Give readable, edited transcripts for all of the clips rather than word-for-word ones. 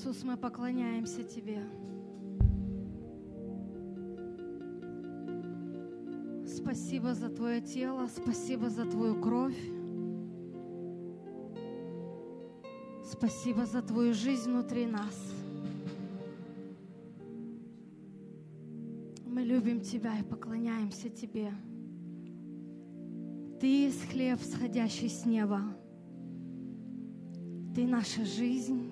Иисус, мы поклоняемся Тебе. Спасибо за Твое тело, спасибо за Твою кровь. Спасибо за Твою жизнь внутри нас. Мы любим Тебя и поклоняемся Тебе. Ты есть хлеб, сходящий с неба. Ты наша жизнь.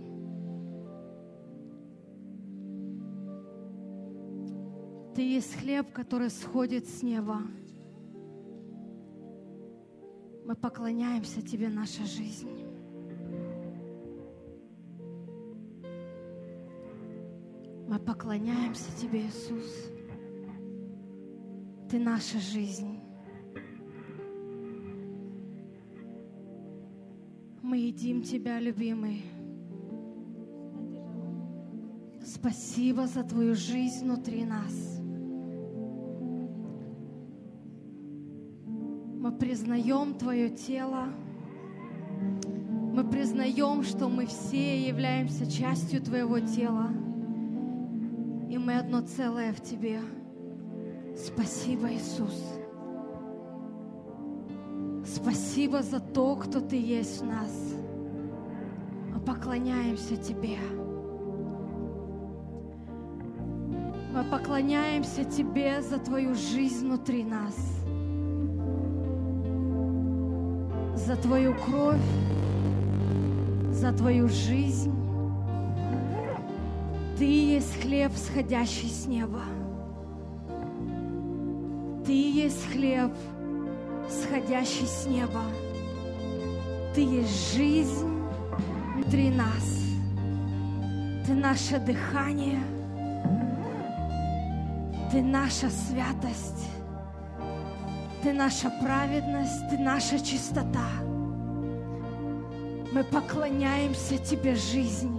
Ты есть хлеб, который сходит с неба. Мы поклоняемся Тебе, наша жизнь. Мы поклоняемся Тебе, Иисус. Ты наша жизнь. Мы едим Тебя, любимый. Спасибо за Твою жизнь внутри нас. Мы признаем Твое тело. Мы признаем, что мы все являемся частью Твоего тела. И мы одно целое в Тебе. Спасибо, Иисус. Спасибо за то, кто Ты есть в нас. Мы поклоняемся Тебе. Мы поклоняемся Тебе за Твою жизнь внутри нас. За Твою кровь, за Твою жизнь. Ты есть хлеб, сходящий с неба. Ты есть хлеб, сходящий с неба. Ты есть жизнь внутри нас. Ты наше дыхание. Ты наша святость. Ты наша праведность. Ты наша чистота. Мы поклоняемся Тебе, жизнь.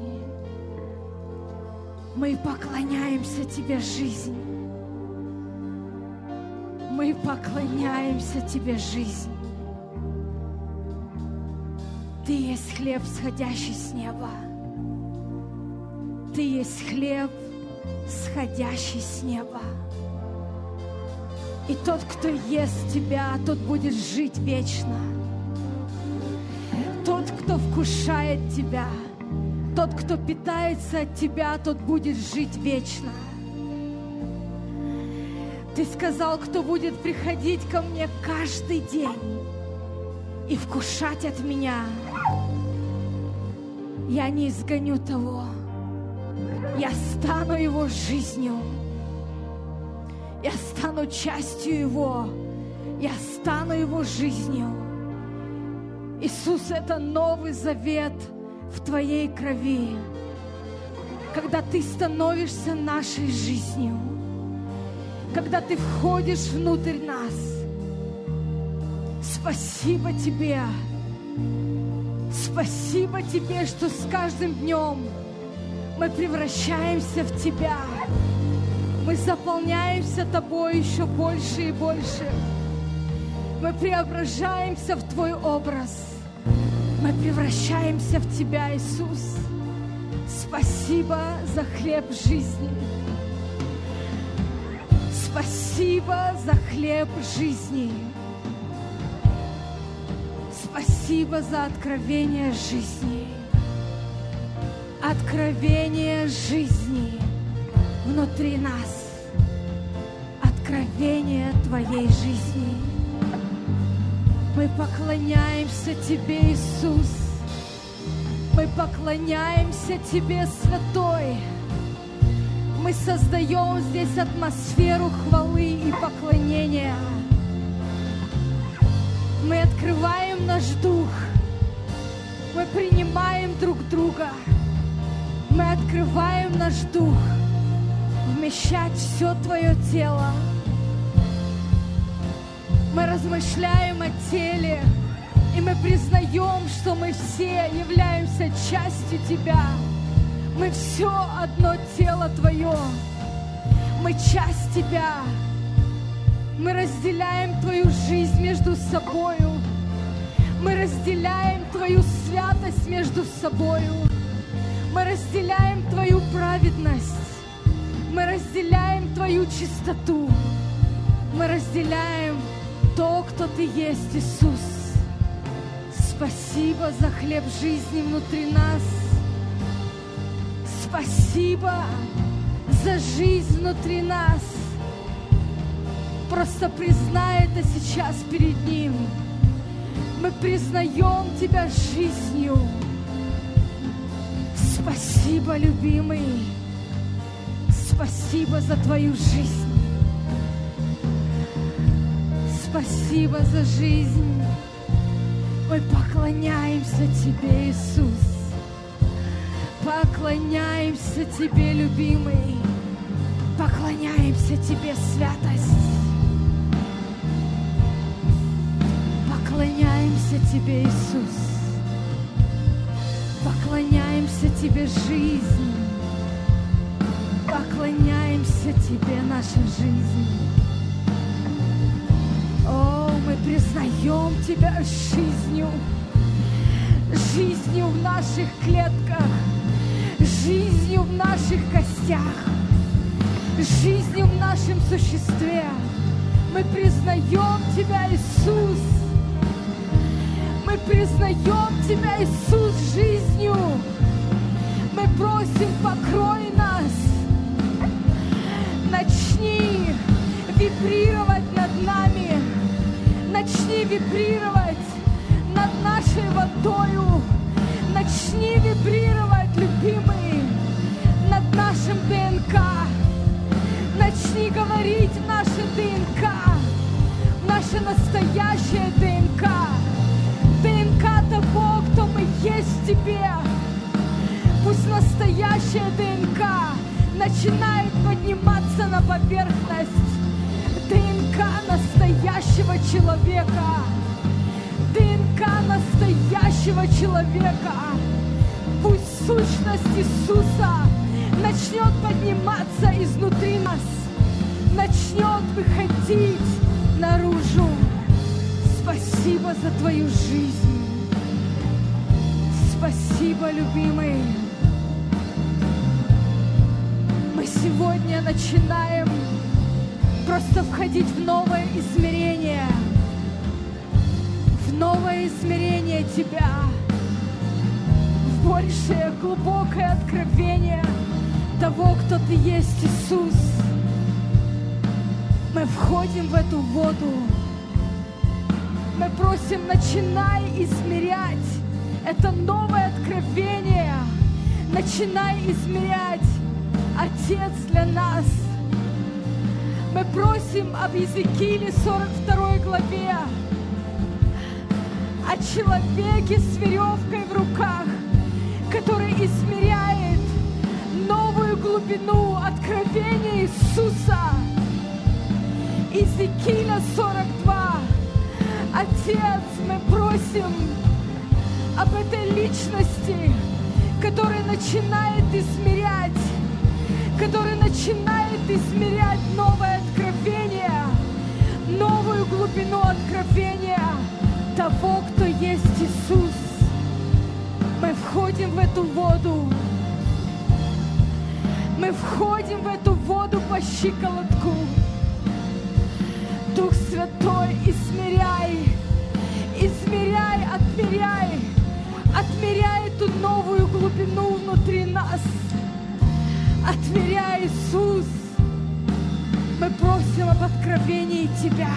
Мы поклоняемся Тебе, жизнь. Мы поклоняемся Тебе, жизнь. Ты есть хлеб, сходящий с неба. Ты есть хлеб, сходящий с неба. И тот, кто ест Тебя, тот будет жить вечно. Тот, кто вкушает Тебя, тот, кто питается от Тебя, тот будет жить вечно. Ты сказал, кто будет приходить ко мне каждый день и вкушать от Меня, я не изгоню того. Я стану его жизнью. Я стану частью его. Я стану его жизнью. Иисус, это новый завет в Твоей крови, когда Ты становишься нашей жизнью, когда Ты входишь внутрь нас. Спасибо Тебе. Спасибо Тебе, что с каждым днем мы превращаемся в Тебя. Мы заполняемся Тобой еще больше и больше. Мы преображаемся в Твой образ. Мы превращаемся в Тебя, Иисус. Спасибо за хлеб жизни. Спасибо за хлеб жизни. Спасибо за откровение жизни. Откровение жизни внутри нас. Откровение Твоей жизни. Мы поклоняемся Тебе, Иисус. Мы поклоняемся Тебе, Святой. Мы создаем здесь атмосферу хвалы и поклонения. Мы открываем наш дух. Мы принимаем друг друга. Мы открываем наш дух, вмещать все Твое тело. Мы размышляем о теле, и мы признаем, что мы все являемся частью Тебя. Мы все одно тело Твое. Мы часть Тебя. Мы разделяем Твою жизнь между собою. Мы разделяем Твою святость между собою. Мы разделяем Твою праведность. Мы разделяем Твою чистоту. Мы разделяем то, кто Ты есть, Иисус. Спасибо за хлеб жизни внутри нас. Спасибо за жизнь внутри нас. Просто признай это сейчас перед Ним. Мы признаем Тебя жизнью. Спасибо, любимый. Спасибо за Твою жизнь. Спасибо за жизнь. Мы поклоняемся Тебе, Иисус. Поклоняемся Тебе, любимый. Поклоняемся Тебе, святость. Поклоняемся Тебе, Иисус. Поклоняемся Тебе, жизнь. Поклоняемся Тебе, наша жизнь. О, мы признаем Тебя жизнью. Жизнью в наших клетках. Жизнью в наших костях. Жизнью в нашем существе. Мы признаем Тебя, Иисус. Мы признаем Тебя, Иисус, жизнью. Мы просим, покрой нас. Начни вибрировать над нами. Начни вибрировать над нашей водою. Начни вибрировать, любимый, над нашим ДНК. Начни говорить в наше ДНК, в наше настоящее ДНК. ДНК того, кто мы есть в Тебе. Пусть настоящая ДНК начинает подниматься на поверхность. ДНК настоящего человека. ДНК настоящего человека. Пусть сущность Иисуса начнет подниматься изнутри нас, начнет выходить наружу. Спасибо за Твою жизнь. Спасибо, любимый. Мы сегодня начинаем просто входить в новое измерение. В новое измерение Тебя. В большее, глубокое откровение того, кто Ты есть, Иисус. Мы входим в эту воду. Мы просим, начинай измерять это новое откровение. Начинай измерять, Отец, для нас. Мы просим об Иезекииле 42 главе, о человеке с веревкой в руках, который измеряет новую глубину откровения Иисуса. Иезекииля 42. Отец, мы просим об этой личности, которая начинает измерять, новое откровение, новую глубину откровения того, кто есть Иисус. Мы входим в эту воду. Мы входим в эту воду по щиколотку. Дух Святой, измеряй, отмеряй эту новую глубину внутри нас. Отмеряй, Иисус. Мы просим об откровении Тебя.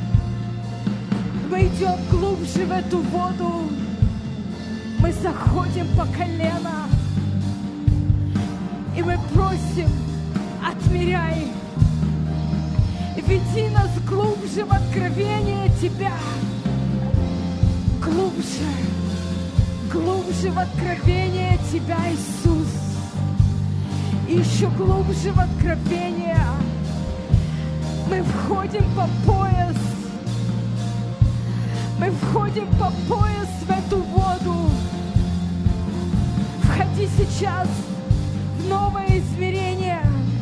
Мы идем глубже в эту воду. Мы заходим по колено. И мы просим, отмеряй. Веди нас глубже в откровение Тебя. Глубже в откровение Тебя, Иисус. И еще глубже в откровение. Мы входим по пояс. Мы входим по пояс в эту воду. Входи сейчас в новое измерение.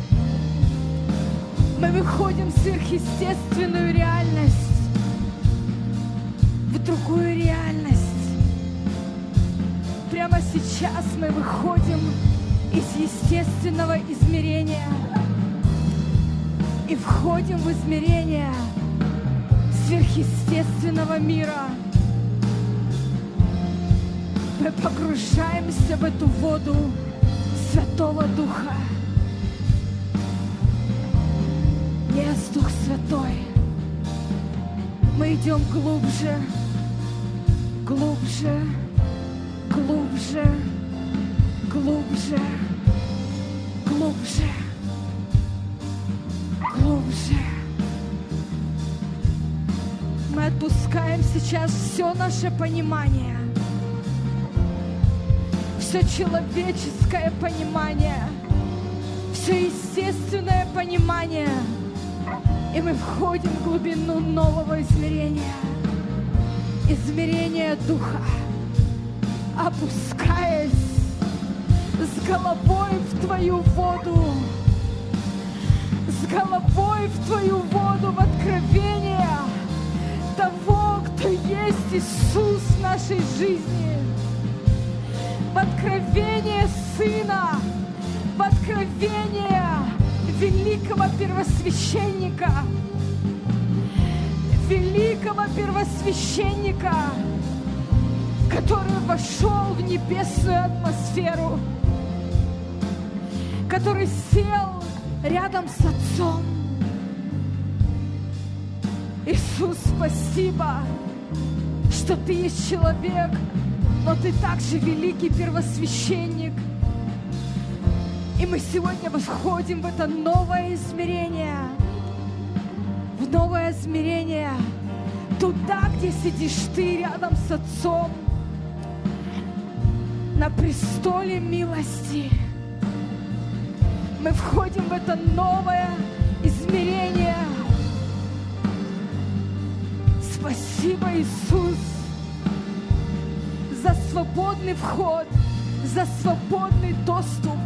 Мы выходим в сверхъестественную реальность, в другую реальность. Прямо сейчас мы выходим из естественного измерения и входим в измерение сверхъестественного мира. Мы погружаемся в эту воду Святого Духа. Есть Дух Святой. Мы идем глубже, глубже, глубже, глубже, глубже, глубже. Мы отпускаем сейчас все наше понимание, все человеческое понимание, все естественное понимание, и мы входим в глубину нового измерения, измерения Духа, опускаясь с головой в Твою воду, с головой в Твою воду, в откровение того, кто есть Иисус в нашей жизни, в откровение Сына, в откровение великого первосвященника, великого первосвященника, который вошел в небесную атмосферу, который сел рядом с Отцом. Иисус, спасибо, что Ты есть человек, но Ты также великий первосвященник. И мы сегодня восходим в это новое измерение, в новое измерение, туда, где сидишь Ты рядом с Отцом, на престоле милости. Мы входим в это новое измерение. Спасибо, Иисус, за свободный вход, за свободный доступ.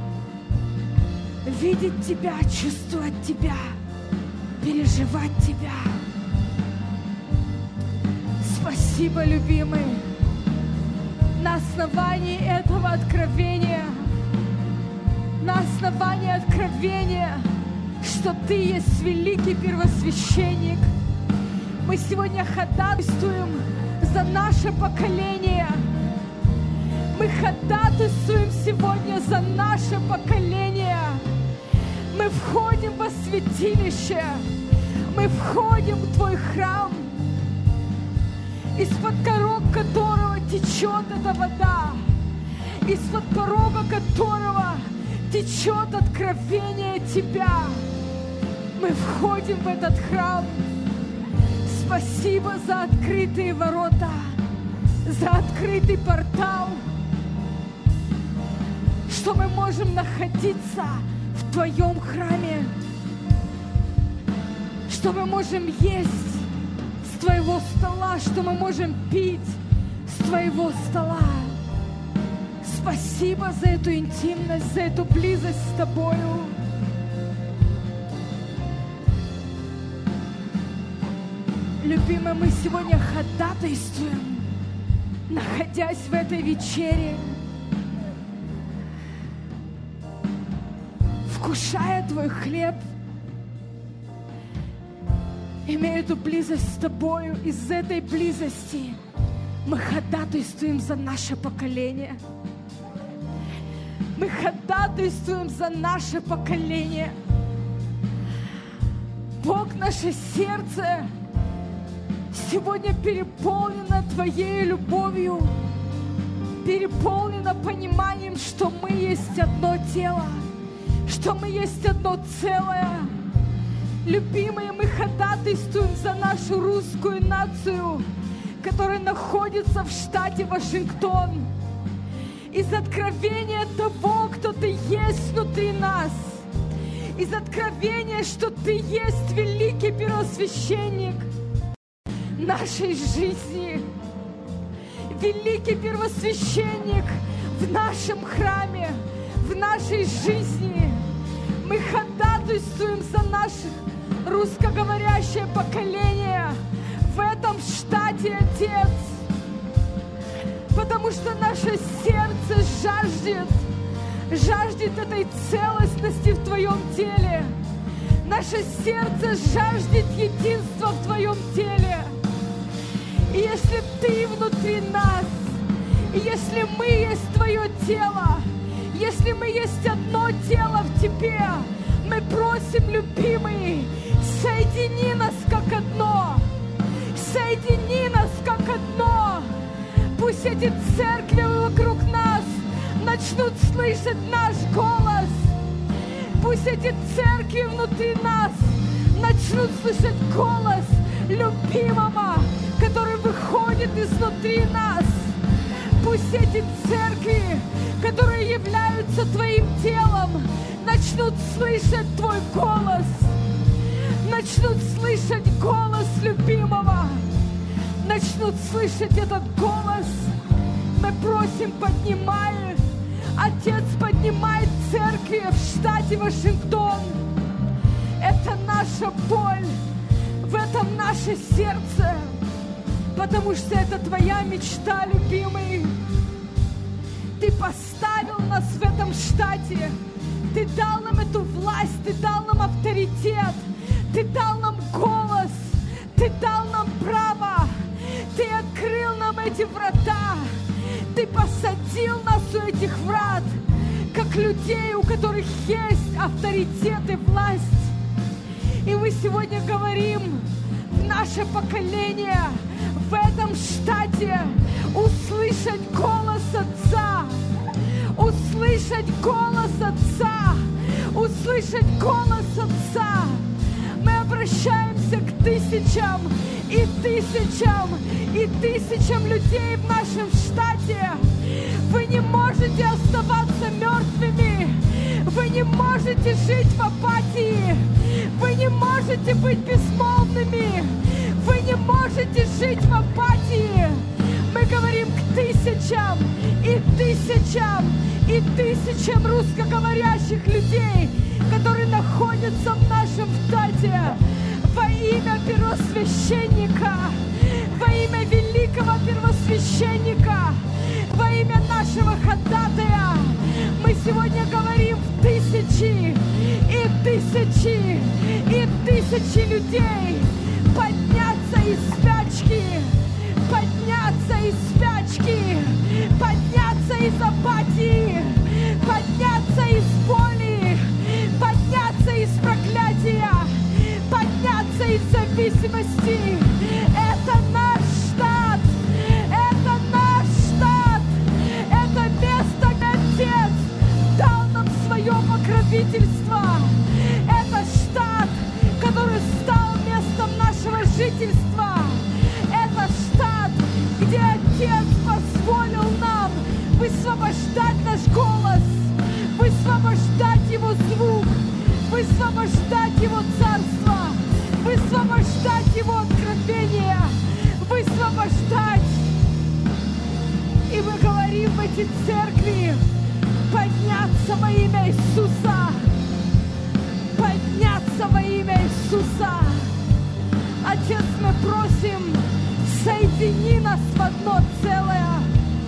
Видеть Тебя, чувствовать Тебя, переживать Тебя. Спасибо, любимый. На основании этого откровения, на основании откровения, что Ты есть великий первосвященник, мы сегодня ходатайствуем за наше поколение. Мы ходатайствуем сегодня за наше поколение. Мы входим во святилище, мы входим в Твой храм, из-под порога которого течет эта вода, из-под порога которого течет откровение Тебя. Мы входим в этот храм. Спасибо за открытые ворота, за открытый портал, что мы можем находиться в Твоем храме, что мы можем есть с Твоего стола, что мы можем пить с Твоего стола. Спасибо за эту интимность, за эту близость с Тобою. Любимый, мы сегодня ходатайствуем, находясь в этой вечере, вкушая Твой хлеб, имея эту близость с Тобою. Из этой близости мы ходатайствуем за наше поколение. Мы ходатайствуем за наше поколение. Бог, наше сердце сегодня переполнено Твоей любовью, переполнено пониманием, что мы есть одно тело, что мы есть одно целое. Любимые, мы ходатайствуем за нашу русскую нацию, которая находится в штате Вашингтон. Из откровения того, кто Ты есть внутри нас, из откровения, что Ты есть великий первосвященник нашей жизни, великий первосвященник в нашем храме, в нашей жизни. Мы ходатайствуем за наше русскоговорящее поколение в этом штате, Отец, потому что наше сердце жаждет жаждет этой целостности в Твоем теле. Наше сердце жаждет единства в Твоем теле. И если Ты внутри нас, и если мы есть Твое тело, если мы есть одно тело в Тебе, мы просим, любимый, соедини нас как одно. Соедини нас как одно. Пусть эти церкви вокруг нас начнут слышать наш голос. Пусть эти церкви внутри нас начнут слышать голос любимого, который выходит изнутри нас. Пусть эти церкви, которые являются Твоим телом, начнут слышать Твой голос. Начнут слышать голос любимого. Начнут слышать этот голос. Мы просим, поднимай. Отец, поднимает церкви в штате Вашингтон. Это наша боль. В этом наше сердце. Потому что это Твоя мечта, любимый. Ты поставил нас в этом штате. Ты дал нам эту власть. Ты дал нам авторитет. Ты дал нам голос. Ты дал нам право. Ты открыл нам эти врата. Ты посадил нас у этих врат, как людей, у которых есть авторитет и власть. И мы сегодня говорим в наше поколение, в этом штате, услышать голос Отца. Услышать голос Отца. Услышать голос Отца. Мы обращаемся к тысячам и тысячам и тысячам людей в нашем штате. Вы не можете оставаться мертвыми. Вы не можете жить в апатии. Вы не можете быть безмолвными. Вы не можете жить в апатии. Мы говорим к тысячам и тысячам и тысячам русскоговорящих людей, которые находятся в нашем штате. Во имя первосвященника, во имя великого первосвященника, во имя нашего ходатая, мы сегодня говорим в тысячи и тысячи и тысячи людей подняться из спячки, подняться из спячки, подняться из апатии, подняться из боли, подняться из проклятия, подняться из зависимости. Это наш штат, это наш штат, это место, где Отец дал нам свое покровительство. Это штат, который стал местом нашего жительства. Это штат, где Отец позволил нам высвобождать наш голос, высвобождать Его звук, высвобождать Его царство, высвобождать Его откровение, высвобождать. И мы говорим в эти церкви: подняться во имя Иисуса, подняться во имя Иисуса. Отец, мы просим, соедини нас в одно целое.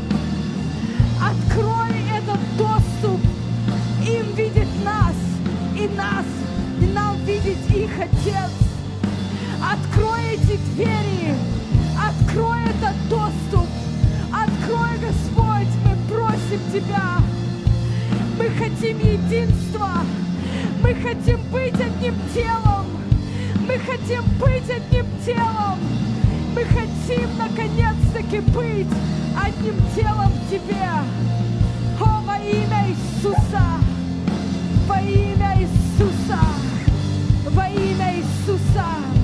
Открой этот доступ, им видеть нас, и нам видеть их, Отец. Открой эти двери, открой этот доступ, открой, Господь, мы просим Тебя. Мы хотим единства, мы хотим быть одним телом, мы хотим быть одним телом, мы хотим наконец-таки быть одним телом в Тебе. О, во имя Иисуса, во имя Иисуса, во имя Иисуса.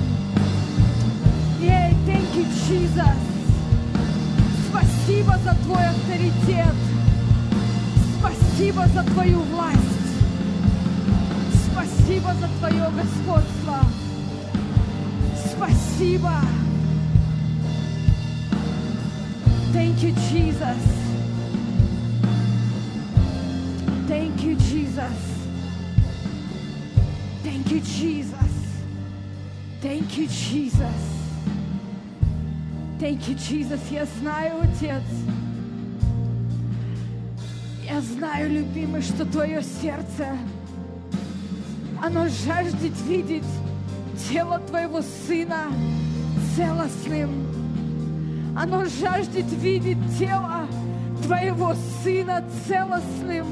Thank you, Jesus. Спасибо за Твой авторитет. Спасибо за Твою власть. Спасибо за Твое господство. Спасибо. Thank you, Jesus. Thank you, Jesus. Thank you, Jesus. Thank you, Jesus. Thank you, Jesus. Я знаю, Отец, Я знаю, любимый, что Твое сердце, оно жаждет видеть тело Твоего Сына целостным. Оно жаждет видеть тело Твоего Сына целостным.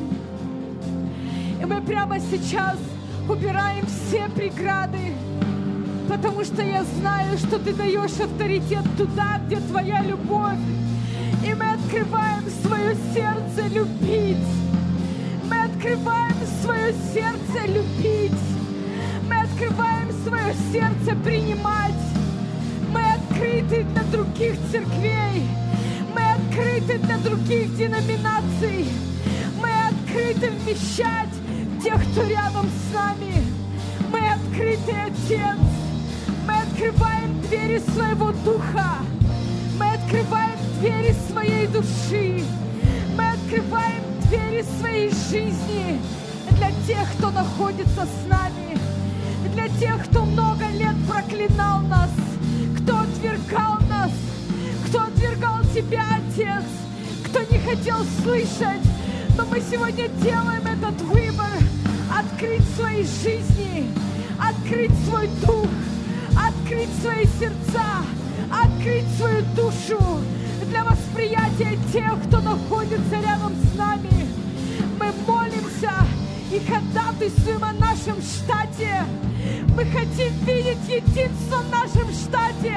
И мы прямо сейчас убираем все преграды, потому что я знаю, что Ты даешь авторитет туда, где Твоя любовь. И мы открываем свое сердце любить. Мы открываем свое сердце любить. Мы открываем свое сердце принимать. Мы открыты для других церквей. Мы открыты для других деноминаций. Мы открыты вмещать тех, кто рядом с нами. Мы открыты, Отец. Мы открываем двери своего духа. Мы открываем двери своей души. Мы открываем двери своей жизни для тех, кто находится с нами. Для тех, кто много лет проклинал нас, кто отвергал нас, кто отвергал Тебя, Отец, кто не хотел слышать. Но мы сегодня делаем этот выбор — открыть свои жизни, открыть свой дух, открыть свои сердца, открыть свою душу для восприятия тех, кто находится рядом с нами. Мы молимся и ходатайствуем о нашем штате. Мы хотим видеть единство в нашем штате.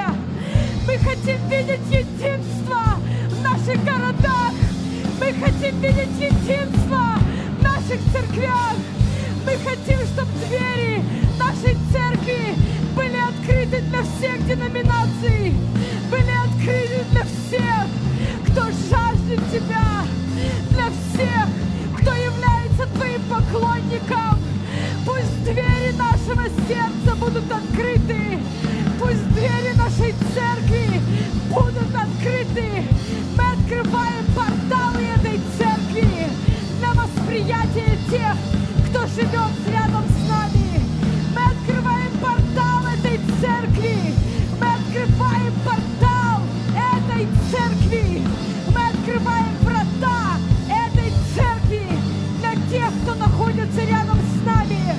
Мы хотим видеть единство в наших городах. Мы хотим видеть единство в наших церквях. Мы хотим, чтобы двери нашей церкви были открыты для всех деноминаций, были открыты для всех, кто жаждет Тебя, для всех, кто является Твоим поклонником. Пусть двери нашего сердца будут открыты, пусть двери нашей церкви будут открыты. Мы открываем порталы этой церкви для восприятия тех, кто живет рядом с нами. Мы открываем портал этой церкви. Мы открываем портал этой церкви. Мы открываем врата этой церкви для тех, кто находится рядом с нами.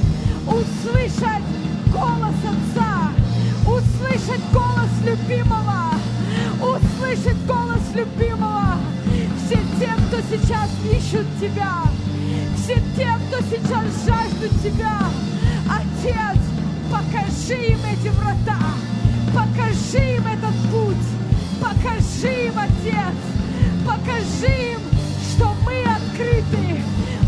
Услышать голос Отца, услышать голос любимого, услышать голос любимого. Все те, кто сейчас ищут Тебя, все те, кто сейчас жаждут Тебя, Отец, покажи им эти врата, покажи им этот путь, покажи им, Отец, покажи им, что мы открыты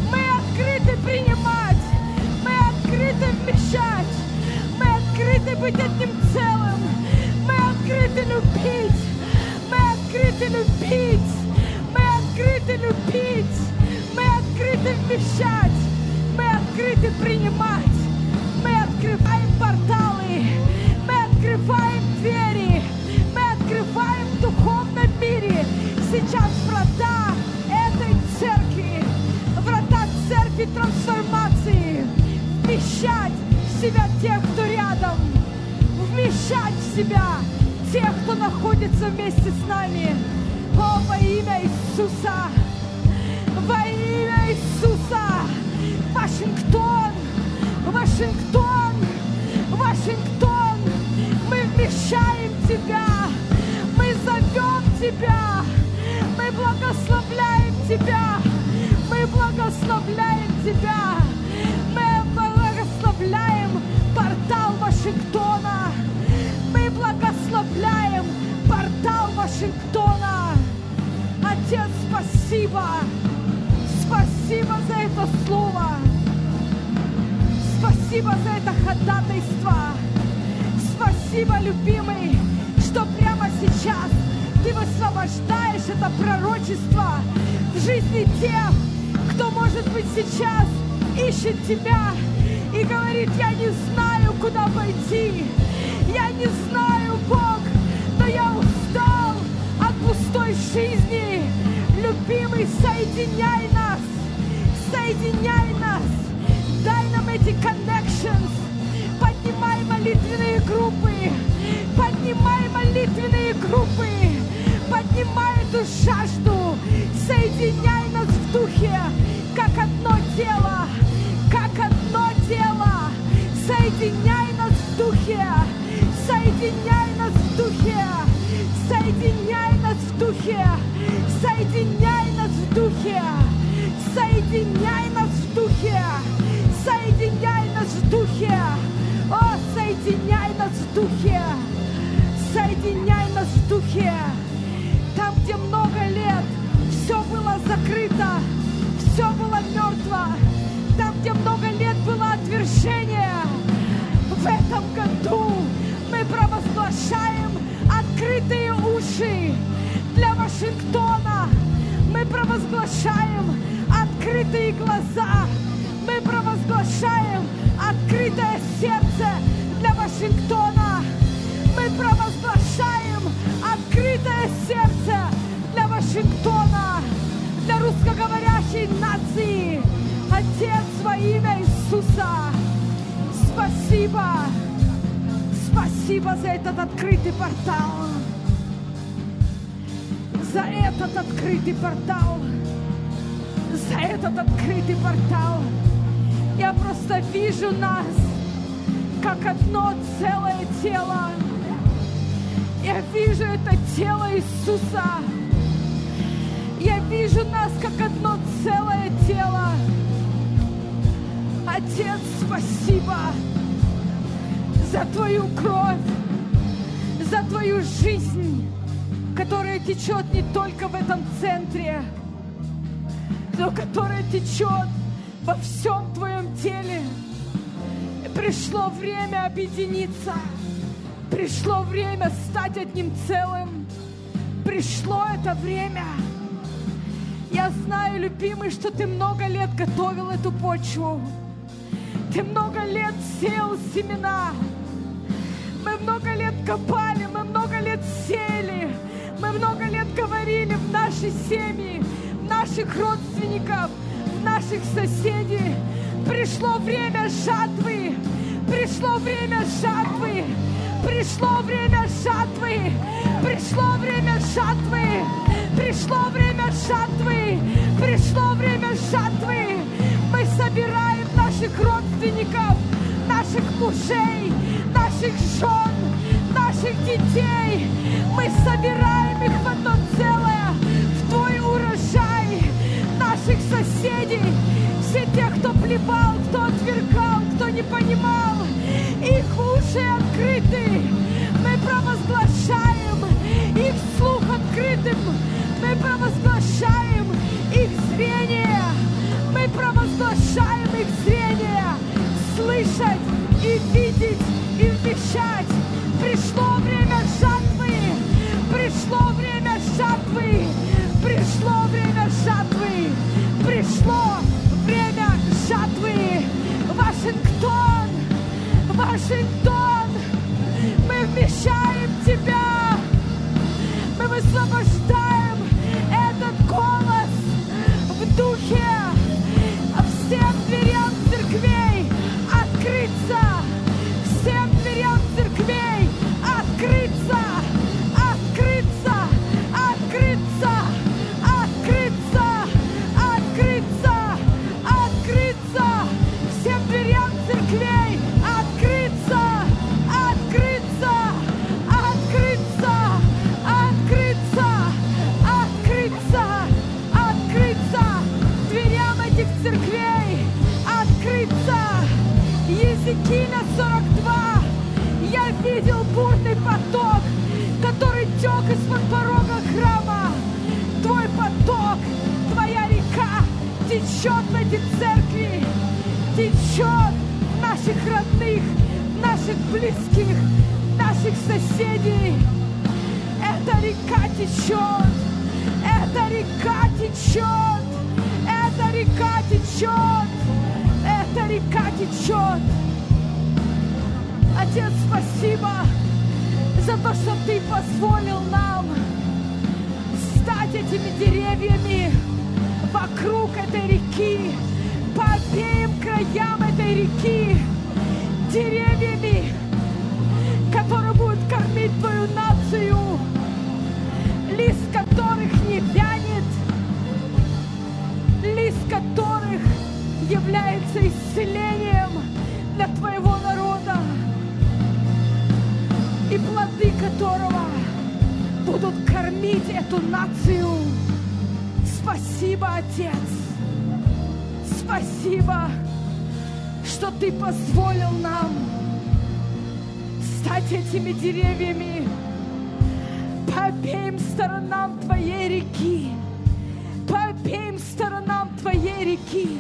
принимать, мы открыты вмещать, мы открыты быть одним целым, мы открыты любить, мы открыты любить, мы открыты любить, мы открыты вмещать, мы открыты принимать, мы открываем порталы, мы открываем двери, мы открываем в духовном мире сейчас врата этой церкви, врата церкви трансформации, вмещать в себя тех, кто рядом, вмещать в себя тех, кто находится вместе с нами. О, во имя Иисуса! Во имя Иисуса! Вашингтон! Вашингтон! Вашингтон! Мы вмещаем Тебя! Мы зовем Тебя! Мы благословляем Тебя! Мы благословляем Тебя! Мы благословляем портал Вашингтона! Мы благословляем портал Вашингтона! Отец, спасибо! Спасибо за это слово! Спасибо за это ходатайство! Спасибо, любимый, что прямо сейчас Ты высвобождаешь это пророчество в жизни тех, кто, может быть, сейчас ищет Тебя и говорит: я не знаю, куда пойти, я не знаю, Бог, но я устал от пустой жизни. Любимый, соединяй нас, дай нам эти connections, поднимай молитвенные группы, поднимай эту жажду, соединяй нас в духе, Соединяй нас в духе, соединяй нас в духе, соединяй нас в духе, соединяй нас в духе, соединяй нас в духе, соединяй нас в духе, о, соединяй нас в духе, соединяй нас в духе. Там, где много лет все было закрыто, все было мертво, там, где много лет было отвержение, в этом году мы провозглашаем открытые уши для Вашингтона. Мы провозглашаем открытые глаза. Мы провозглашаем открытое сердце для Вашингтона. Мы провозглашаем открытое сердце для Вашингтона, для русскоговорящей нации. Отец, во имя Иисуса, спасибо. Спасибо за этот открытый портал. За этот открытый портал. За этот открытый портал. Я просто вижу нас как одно целое тело. Я вижу это тело Иисуса. Я вижу нас как одно целое тело. Отец, спасибо за Твою кровь, за Твою жизнь, которая течет не только в этом центре, но которая течет во всем Твоем теле. И пришло время объединиться. Пришло время стать одним целым. Пришло это время. Я знаю, любимый, что Ты много лет готовил эту почву. Ты много лет сеял семена. Мы много лет копали, мы много лет сеяли. Мы много лет говорили в наши семьи, в наших родственников, в наших соседей. Пришло время жатвы. Пришло время жатвы. Пришло время жатвы. Пришло время жатвы. Пришло время жатвы. Пришло время жатвы. Мы собираем наших родственников, наших мужей, наших жен, наших детей. Мы собираем их в одно целое, в Твой урожай, наших соседей, все тех, кто плевал, кто отвергал, кто не понимал. Их уши открыты. Мы провозглашаем их слух открытым. Мы провозглашаем их зрение. Мы провозглашаем их зрение. Слышать и видеть и вмещать. Пришло время жатвы. Пришло время жатвы. Пришло время жатвы. Пришло время жатвы. Вашингтон! Вашингтон! Мы вмещаем Тебя! Мы высвобождаем этот голос в духе! Всем дверям церквей открыться! Всем дверям церквей открыться! Открыться! Открыться! Открыться! Открыться! Открыться! Всем дверям церквей открыться! Открыться! Открыться! Открыться! Открыться! Открыться! Дверям этих церквей открыться! Иезекииля 42. Я видел бурный поток, который тек из-под порога храма. Твой поток, Твоя река течет в эти церкви, течет в наших родных, в наших близких, в наших соседей. Эта река течет, эта река течет, эта река течет, эта река течет. Отец, спасибо за то, что Ты позволил нам стать этими деревьями вокруг этой реки, по обеим краям этой реки, деревьями, которые будут кормить Твою нацию, лист которых не вянет, лист которых является исцелением для Твоего народа. которого будут кормить эту нацию. Спасибо, Отец. Спасибо, что Ты позволил нам стать этими деревьями по обеим сторонам Твоей реки. По обеим сторонам Твоей реки.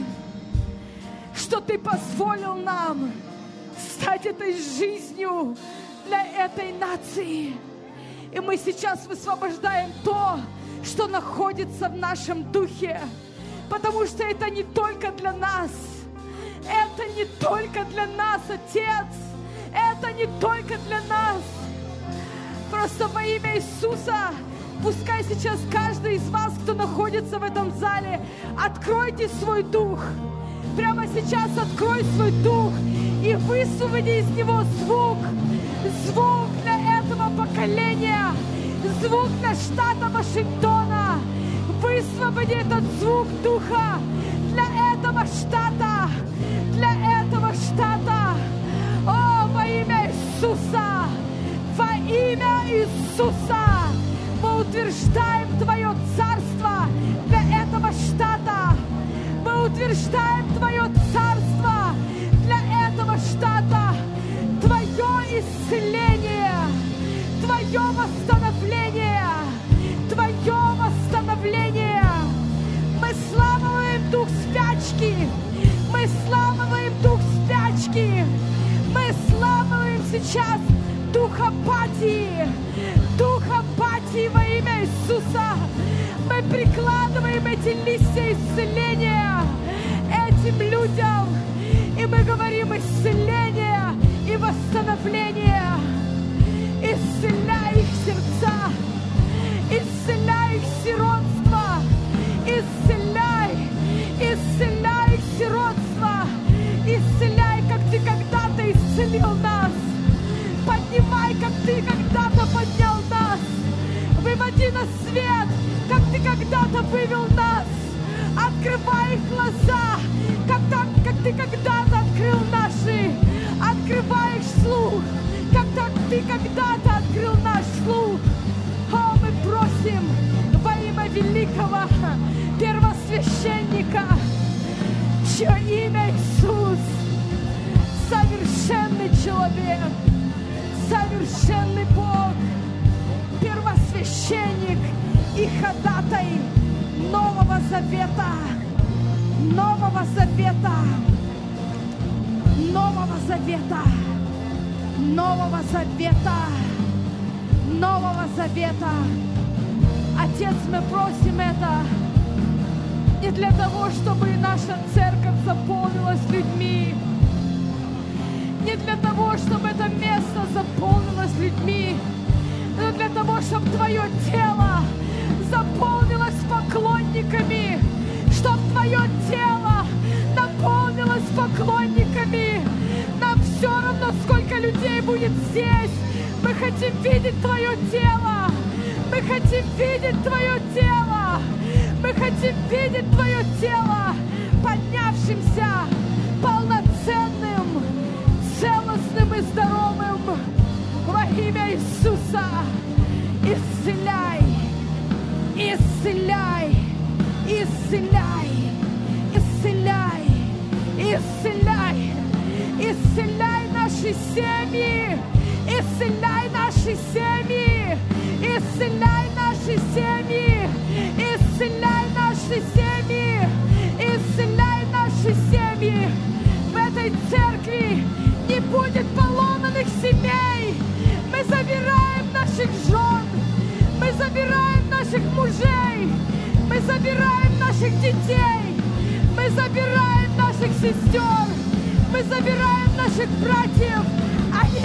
Что Ты позволил нам стать этой жизнью для этой нации. И мы сейчас высвобождаем то, что находится в нашем духе. Потому что это не только для нас. Это не только для нас, Отец. Это не только для нас. Просто во имя Иисуса, пускай сейчас каждый из вас, кто находится в этом зале, откройте свой дух. Прямо сейчас открой свой дух и высвободи из него звук. Звук для этого поколения. Звук для штата Вашингтона. Высвободи этот звук духа для этого штата. Для этого штата. О, во имя Иисуса. Во имя Иисуса. Мы утверждаем Твое царство для этого штата. Мы утверждаем Твое царство для этого штата. Твое исцеление, Твое восстановление, Твое восстановление. Мы сламываем дух спячки. Мы сламываем дух спячки. Мы сламываем сейчас дух апатии. Дух апатии во имя Иисуса. Мы прикладываем эти листья исцеления этим людям. И мы говорим исцеление и восстановление. Исцеляй их сердца. Исцеляй их сиротство. Исцеляй. Исцеляй их сиротство. Исцеляй, как Ты когда-то исцелил нас. Поднимай, как Ты когда-то поднял нас. Выводи на свет, как Ты когда-то вывел нас. Открывай их глаза, как Ты когда-то открыл наши. Открывай их слух, как Ты когда-то открыл наш слух. О, мы просим во имя великого первосвященника, чье имя Иисус, совершенный человек, совершенный Бог, первосвященник и ходатай Нового Завета, Нового Завета, Нового Завета, Нового Завета, Нового Завета. Отец, мы просим это не для того, чтобы наша церковь заполнилась людьми, не для того, чтобы это место заполнилось людьми, но для того, чтобы Твое тело заполнилось поклонниками, чтобы Твое тело наполнилось поклонниками. Нам все равно, сколько людей будет здесь. Мы хотим видеть Твое тело. Мы хотим видеть Твое тело. Мы хотим видеть Твое тело поднявшимся, полноценным, целостным и здоровым. Во имя Иисуса исцеляй, исцеляй, исцеляй, исцеляй, исцеляй, исцеляй наши семьи, исцеляй наши семьи, исцеляй наши семьи, исцеляй наши семьи, исцеляй наши семьи. В этой церкви не будет поломанных семей. Мы забираем наших жен, мы забираем наших мужей, мы забираем наших детей, мы забираем наших сестер, мы забираем наших братьев. Они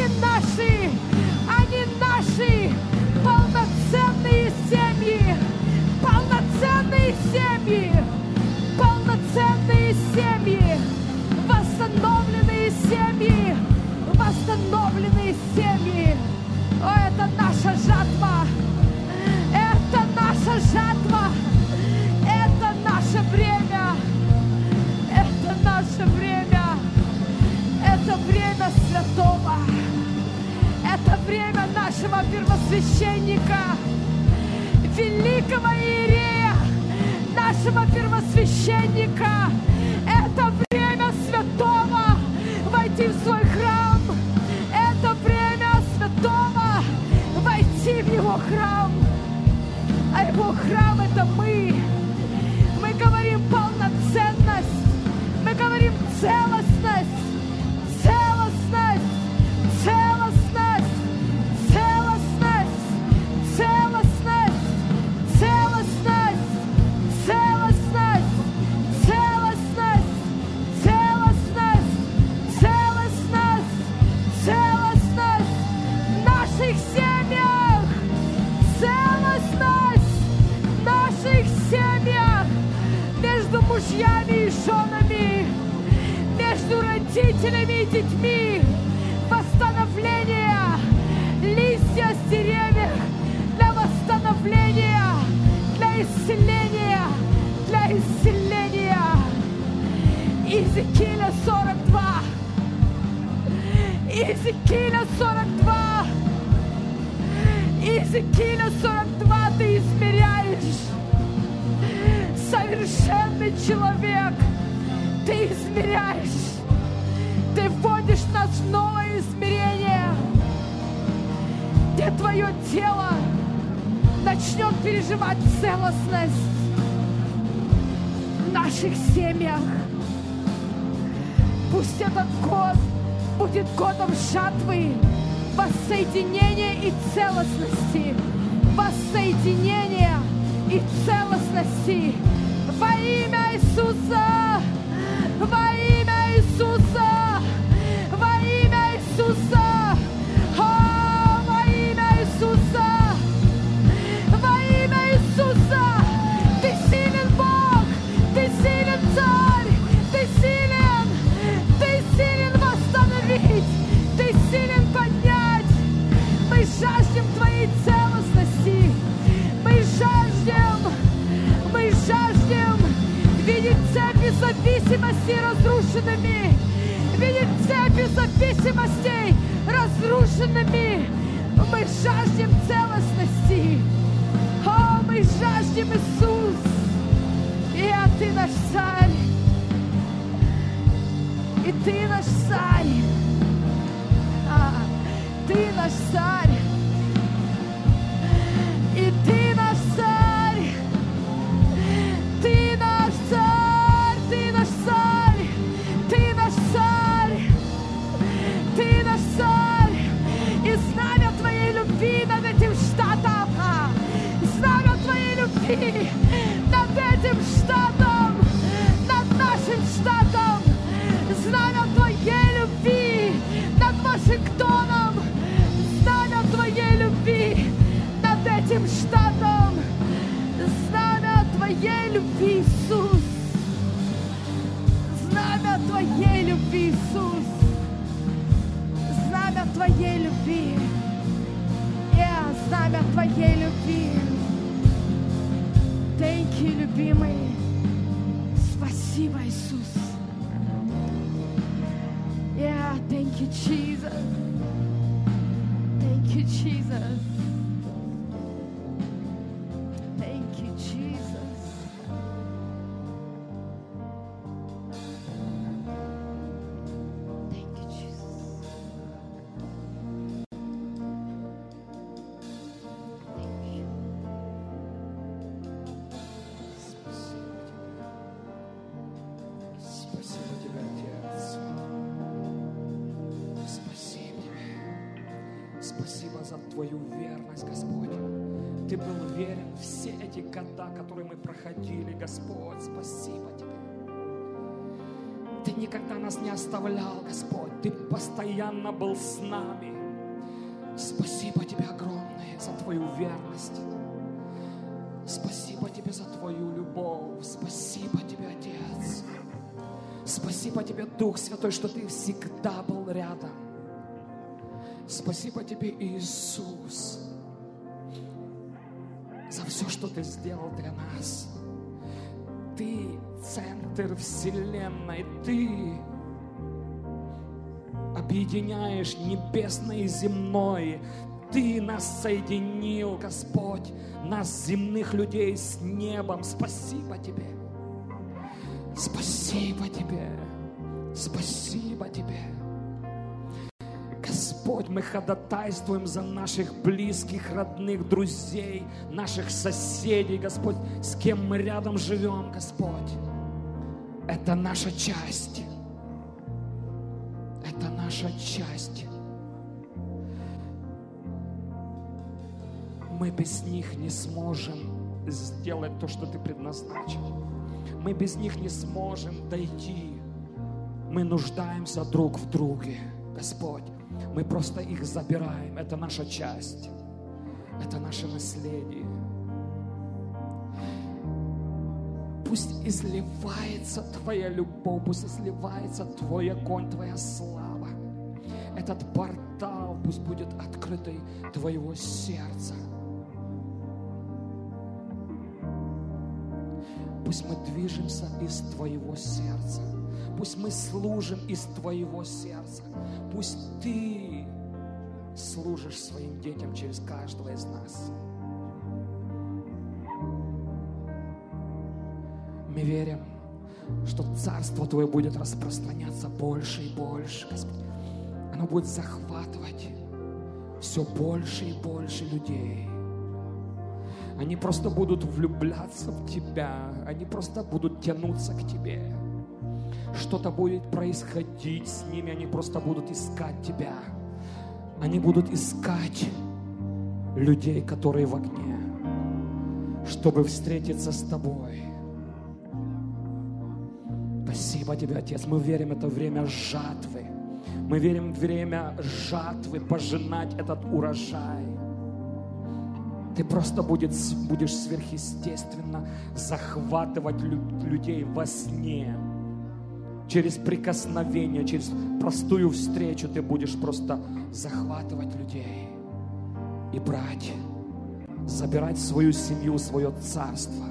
наши полноценные семьи, полноценные семьи, полноценные семьи, восстановленные семьи, восстановленные семьи. О, это наша жатва, это наша жатва, это наше время, это наше время, это время святого, Это время нашего первосвященника, великого иерея, нашего первосвященника. Это время святого войти в свой храм. Это время святого войти в его храм. А его храм — это мы. Мы говорим полноценность, мы говорим целостность, целостность, целостность, целостность, целостность, целостность, целостность, целостность, целостность, целостность, целостность в наших семьях, целостность в наших семьях, между мужьями и женами, между родителями и детьми, восстановление листья с деревьев для восстановления, для исцеления, для исцеления. Иезекииля 42. Иезекииля 42. Иезекииля 42 ты измеряешь. Совершенный человек, ты измеряешь. Ты вводишь нас в новое измерение, где твое тело начнет переживать целостность в наших семьях. Пусть этот год будет годом жатвы, воссоединения и целостности, воссоединения и целостности во имя Иисуса, во имя Иисуса, во имя Иисуса, во имя Иисуса, во имя Иисуса. Ты силен, Бог, ты силен, Царь, ты силен восстановить, ты силен поднять. Мы жаждем Твоей целостности, мы жаждем видеть цепи зависимостей разрушенными, видеть цепи зависимостей разрушенными. Мы жаждем целостности. О, мы жаждем, Иисус. И Ты наш Царь. И Ты наш Царь. Ты наш Царь. И Ты наш Царь. Ты наш Царь. Ты наш Царь. Ты наш Царь. Ты наш Царь. И знамя Твоей любви над этим штатом. Знамя Твоей любви над этим штатом. Над нашим штатом. Знамя Твоей любви над Вашингтоном. Знамя Твоей любви над этим штатом. Знамя Твоей любви, Иисус. Знамя Твоей любви, Иисус. Знамя Твоей любви. Знамя Твоей любви. Thank you, любимый. Спасибо, Иисус. Thank you, Jesus. Thank you, Jesus. Thank you, Jesus. Thank you, Jesus. Thank you. Спасибо Тебе, Отец. Спасибо Тебе. Спасибо за Твою верность, Господь. Ты был верен все эти года, которые мы проходили, Господь. Спасибо Тебе. Ты никогда нас не оставлял, Господь. Ты постоянно был с нами. Спасибо Тебе огромное за Твою верность. Спасибо Тебе за Твою любовь. Спасибо Тебе, Отец. Спасибо Тебе, Дух Святой, что Ты всегда был рядом. Спасибо Тебе, Иисус, за все, что Ты сделал для нас. Ты центр вселенной. Ты объединяешь небесное и земное. Ты нас соединил, Господь, нас, земных людей, с небом. Спасибо Тебе. Спасибо Тебе. Спасибо Тебе. Господь, мы ходатайствуем за наших близких, родных, друзей, наших соседей, Господь, с кем мы рядом живем, Господь. Это наша часть. Это наша часть. Мы без них не сможем сделать то, что Ты предназначил. Мы без них не сможем дойти. Мы нуждаемся друг в друге, Господь. Мы просто их забираем. Это наша часть. Это наше наследие. Пусть изливается Твоя любовь, пусть изливается Твой огонь, Твоя слава. Этот портал пусть будет открытый Твоего сердца. Пусть мы движемся из Твоего сердца. Пусть мы служим из Твоего сердца. Пусть Ты служишь своим детям через каждого из нас. Мы верим, что Царство Твое будет распространяться больше и больше, Господь. Оно будет захватывать все больше и больше людей. Они просто будут влюбляться в Тебя. Они просто будут тянуться к Тебе. Что-то будет происходить с ними. Они просто будут искать Тебя. Они будут искать людей, которые в огне, чтобы встретиться с Тобой. Спасибо Тебе, Отец. Мы верим, это время жатвы. Мы верим в время жатвы, пожинать этот урожай. Ты просто будешь сверхъестественно захватывать людей во сне. Через прикосновение, через простую встречу ты будешь просто захватывать людей и брать, забирать свою семью, свое царство.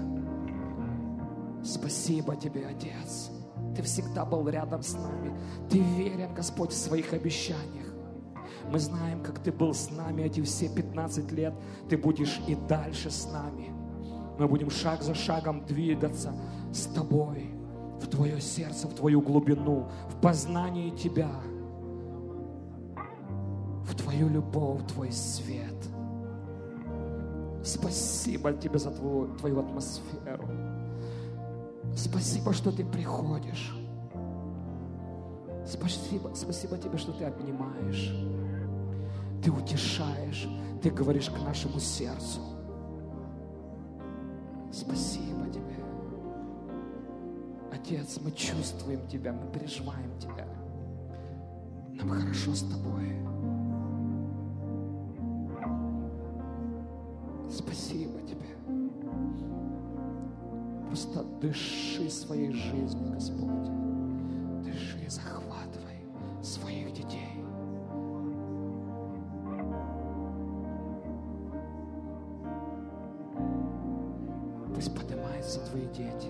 Спасибо Тебе, Отец. Ты всегда был рядом с нами. Ты верен, Господь, в своих обещаниях. Мы знаем, как Ты был с нами эти все 15 лет. Ты будешь и дальше с нами. Мы будем шаг за шагом двигаться с Тобой в Твое сердце, в Твою глубину, в познании Тебя, в Твою любовь, в Твой свет. Спасибо Тебе за Твою атмосферу. Спасибо, что Ты приходишь. Спасибо Тебе, что Ты обнимаешь. Ты утешаешь. Ты говоришь к нашему сердцу. Спасибо Тебе. Отец, мы чувствуем Тебя, мы переживаем Тебя. Нам хорошо с Тобой. Спасибо Тебе. Просто дыши своей жизнью, Господь. Дыши, захватывай своих детей. Пусть поднимаются Твои дети.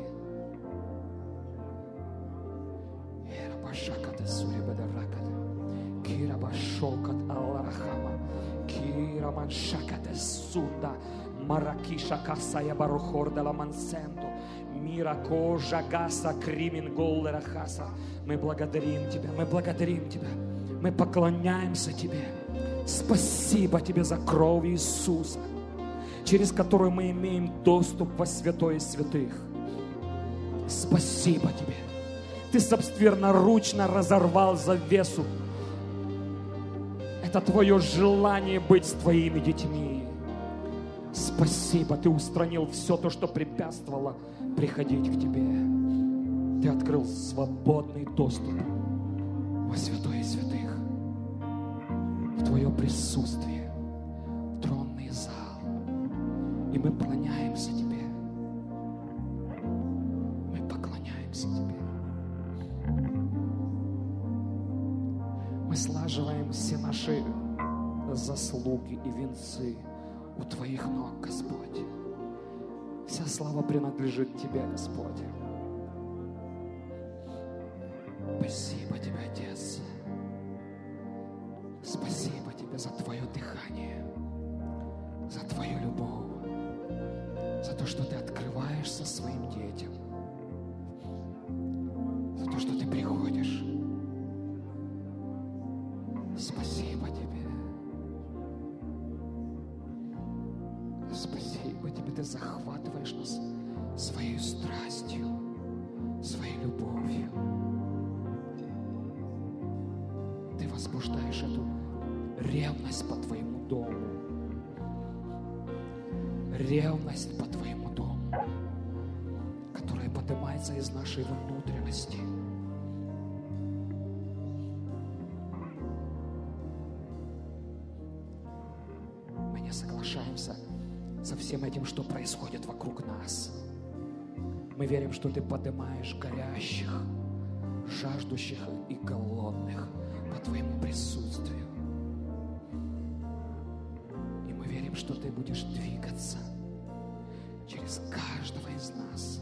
Маракиша касая барухор де ла мансенто. Мира кожа гаса кримин голлера хаса. Мы благодарим Тебя, мы благодарим Тебя. Мы поклоняемся Тебе. Спасибо Тебе за кровь Иисуса, через которую мы имеем доступ во святое святых. Спасибо Тебе. Ты собственноручно разорвал завесу. Это Твое желание быть с Твоими детьми. Спасибо, Ты устранил все то, что препятствовало приходить к Тебе. Ты открыл свободный доступ во святое святых, в Твое присутствие, в тронный зал. И мы поклоняемся Тебе. Мы поклоняемся Тебе. Мы слаживаем все наши заслуги и венцы у Твоих ног, Господь. Вся слава принадлежит Тебе, Господь. Спасибо Тебе, Отец. Спасибо Тебе за Твое дыхание, за Твою любовь, за то, что Ты открываешься своим детям, за то, что Ты приходишь. Спасибо Тебе. Спасибо Тебе. Ты захватываешь нас своей страстью, своей любовью. Ты возбуждаешь эту ревность по Твоему дому. Ревность по Твоему дому, которая поднимается из нашей внутренности. Мы не соглашаемся со всем этим, что происходит вокруг нас. Мы верим, что Ты поднимаешь горящих, жаждущих и голодных по Твоему присутствию. И мы верим, что Ты будешь двигаться через каждого из нас.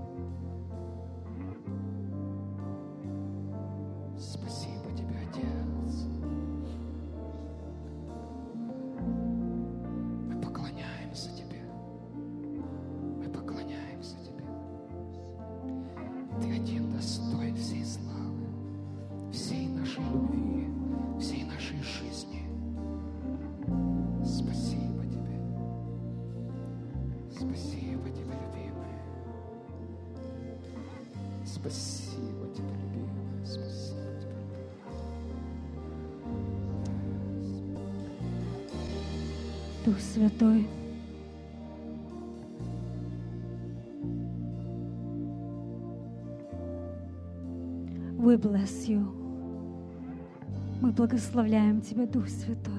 Спасибо Тебе, Отец. Мы поклоняемся Тебе. Мы поклоняемся Тебе. Ты один достоин всей славы, всей нашей любви, всей нашей жизни. Спасибо Тебе. Спасибо Тебе, любимый. Спасибо Тебе, любимый. Спасибо Тебе. Дух Святой, we bless you. Мы благословляем Тебя, Дух Святой.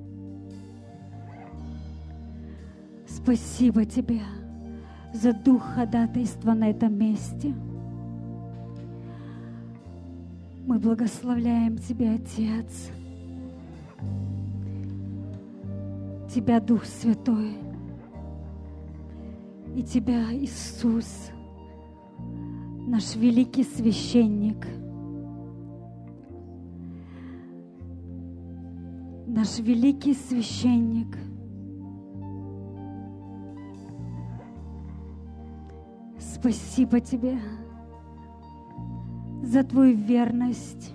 Спасибо Тебе за дух ходатайства на этом месте. Мы благословляем Тебя, Отец. Тебя, Дух Святой, и Тебя, Иисус, наш великий священник, наш великий священник. Спасибо Тебе за Твою верность.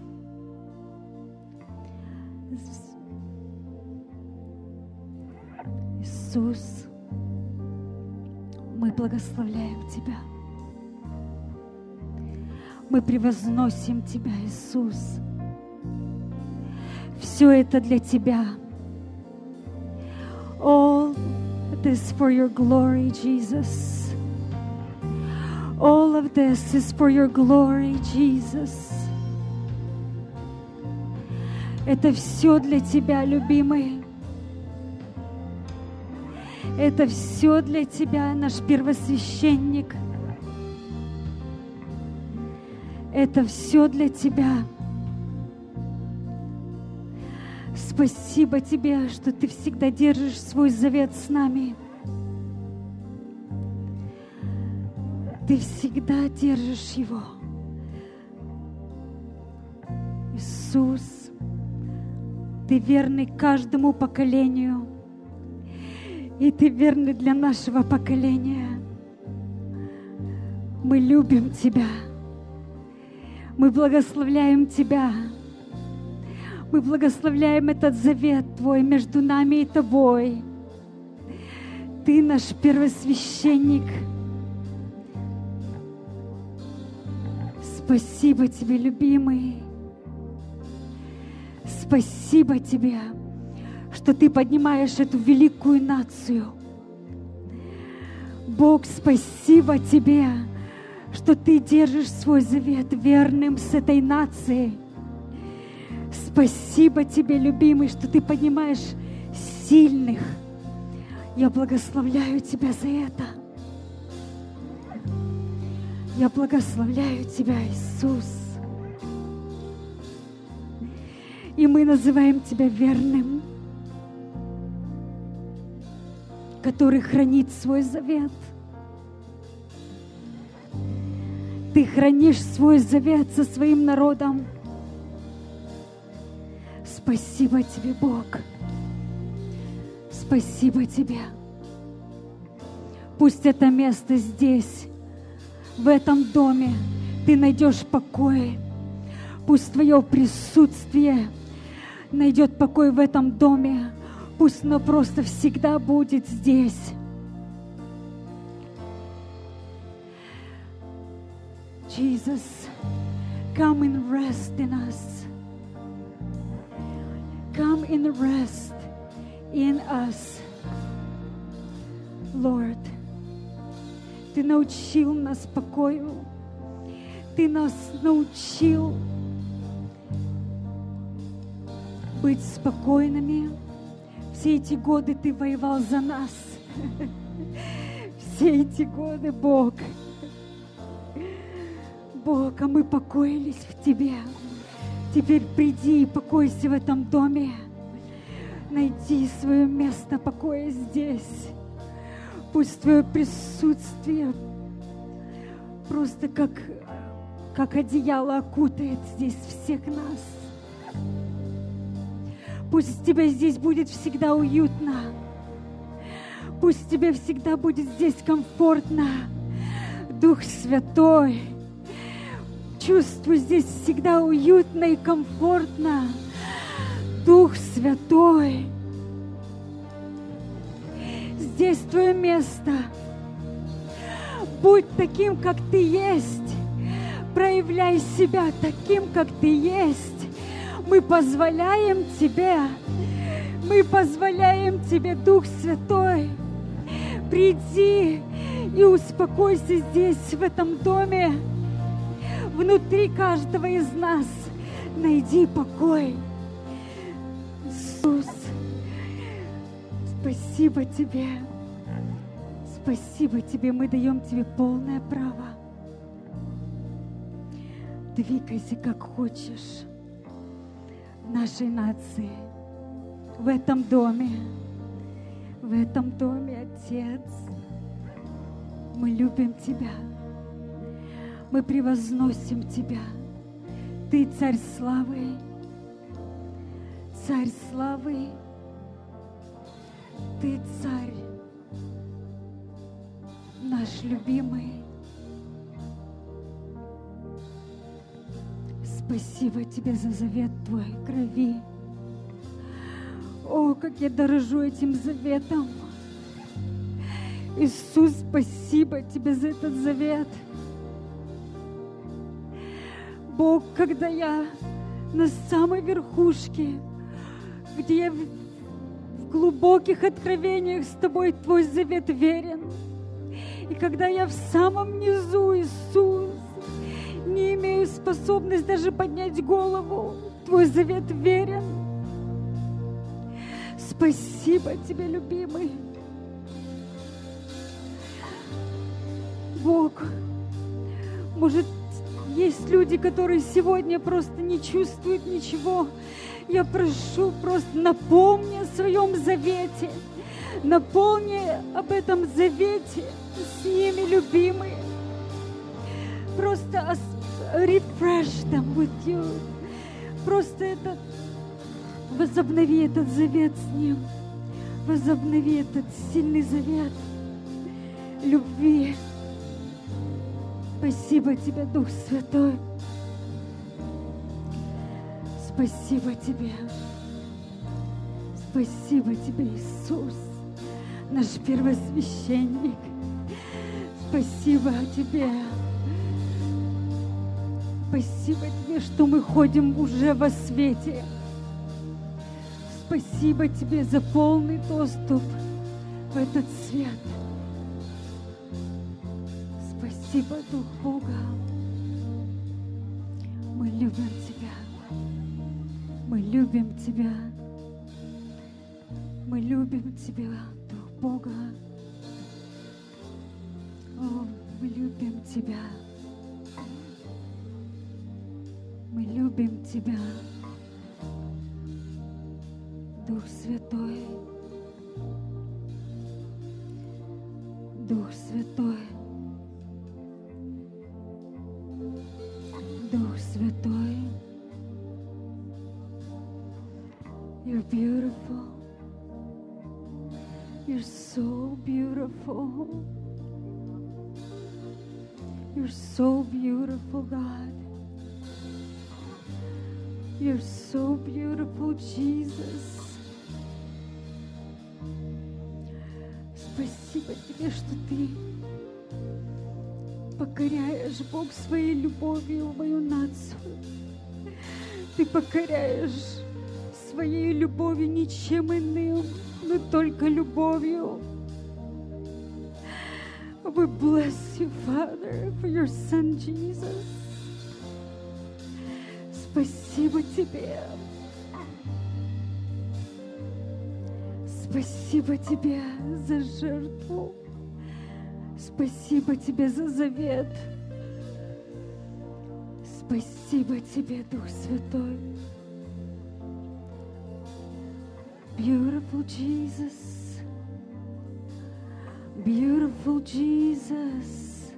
Иисус, мы благословляем Тебя. Мы превозносим Тебя, Иисус. Все это для Тебя. All this for your glory, Jesus. All of this is for your glory, Jesus. Это все для Тебя, любимый. Это все для Тебя, наш первосвященник. Это все для Тебя. Спасибо Тебе, что Ты всегда держишь свой завет с нами. Ты всегда держишь его. Иисус, Ты верный каждому поколению. И Ты верный для нашего поколения. Мы любим Тебя. Мы благословляем Тебя. Мы благословляем этот завет Твой между нами и Тобой. Ты наш первосвященник. Спасибо Тебе, любимый. Спасибо Тебе, что Ты поднимаешь эту великую нацию. Бог, спасибо Тебе, что Ты держишь свой завет верным с этой нацией. Спасибо Тебе, любимый, что Ты поднимаешь сильных. Я благословляю Тебя за это. Я благословляю Тебя, Иисус. И мы называем Тебя верным, который хранит свой завет. Ты хранишь свой завет со своим народом. Спасибо Тебе, Бог. Спасибо Тебе. Пусть это место здесь, в этом доме, Ты найдешь покой. Пусть Твое присутствие найдет покой в этом доме. Пусть оно просто всегда будет здесь. Jesus, come and rest in us. Come and rest in us. Lord, Ты научил нас покою. Ты нас научил быть спокойными. Все эти годы Ты воевал за нас. Все эти годы, Бог. Бог, а мы покоились в Тебе. Теперь приди и покойся в этом доме. Найди свое место покоя здесь. Пусть Твое присутствие просто как одеяло окутает здесь всех нас. Пусть Тебе здесь будет всегда уютно. Пусть Тебе всегда будет здесь комфортно. Дух Святой, чувствую здесь всегда уютно и комфортно. Дух Святой, здесь Твое место. Будь таким, как Ты есть. Проявляй себя таким, как Ты есть. Мы позволяем Тебе, Дух Святой, приди и успокойся здесь, в этом доме. Внутри каждого из нас найди покой. Иисус, спасибо Тебе. Спасибо Тебе. Мы даем Тебе полное право. Двигайся, как хочешь, в нашей нации, в этом доме, Отец. Мы любим Тебя. Мы превозносим Тебя. Ты Царь славы. Царь славы. Ты Царь, наш любимый. Спасибо Тебе за завет Твой крови. О, как я дорожу этим заветом. Иисус, спасибо Тебе за этот завет. Бог, когда я на самой верхушке, где я в глубоких откровениях с Тобой, Твой завет верен. И когда я в самом низу, Иисус, не имею способности даже поднять голову, Твой завет верен. Спасибо Тебе, любимый. Бог, может, есть люди, которые сегодня просто не чувствуют ничего. Я прошу, просто напомни о своем завете. Напомни об этом завете с ними, любимые. Просто refresh them with you. Просто возобнови этот завет с ним. Возобнови этот сильный завет любви. Спасибо Тебе, Дух Святой. Спасибо Тебе. Спасибо Тебе, Иисус, наш первосвященник. Спасибо Тебе. Спасибо Тебе, что мы ходим уже во свете. Спасибо Тебе за полный доступ в этот свет. Спасибо, Дух Бога. Мы любим Тебя. Мы любим Тебя. Мы любим Тебя, Дух Бога. О, мы любим Тебя. Мы любим Тебя, Дух Святой. Дух Святой. Дух Святой. You're beautiful. You're so beautiful. You're so beautiful, God. You're so beautiful, Jesus. Спасибо Тебе, что Ты покоряешь, Бог, своей любовью мою нацию. Ты покоряешь своей любовью ничем иным, но только любовью. We bless you, Father, for your Son, Jesus. Спасибо Тебе. Спасибо Тебе за жертву. Спасибо Тебе за завет. Спасибо Тебе, Дух Святой. Beautiful Jesus. Beautiful Jesus.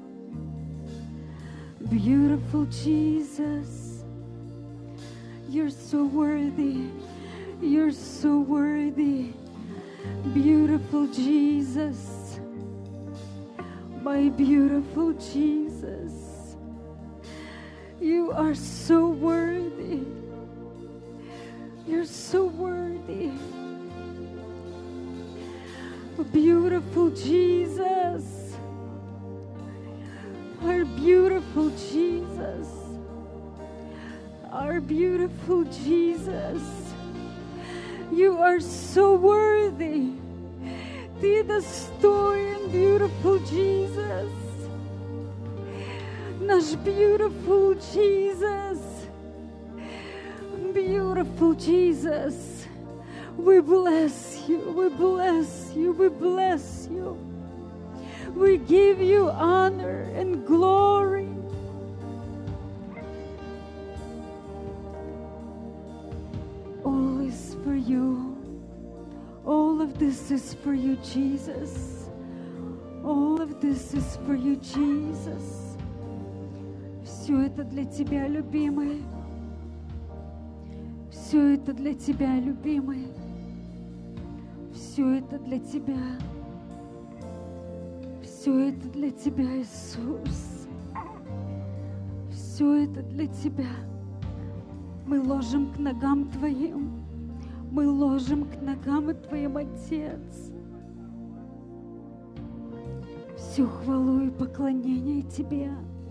Beautiful Jesus. You're so worthy. You're so worthy. Beautiful Jesus. My beautiful Jesus. You are so worthy. You're so worthy. Beautiful Jesus. Our beautiful Jesus. Our beautiful Jesus. You are so worthy. Ты достоин, beautiful Jesus. Наш beautiful Jesus. Beautiful Jesus. We bless you. We bless you. We bless you. We give you honor and glory. All is for you. All of this is for you, Jesus. All of this is for you, Jesus. Все это для Тебя, любимый. Все это для Тебя, любимый. Все это для Тебя. Все это для Тебя, Иисус. Все это для Тебя. Мы ложим к ногам Твоим. Мы ложим к ногам Твоим, Отец. Всю хвалу и поклонение Тебе.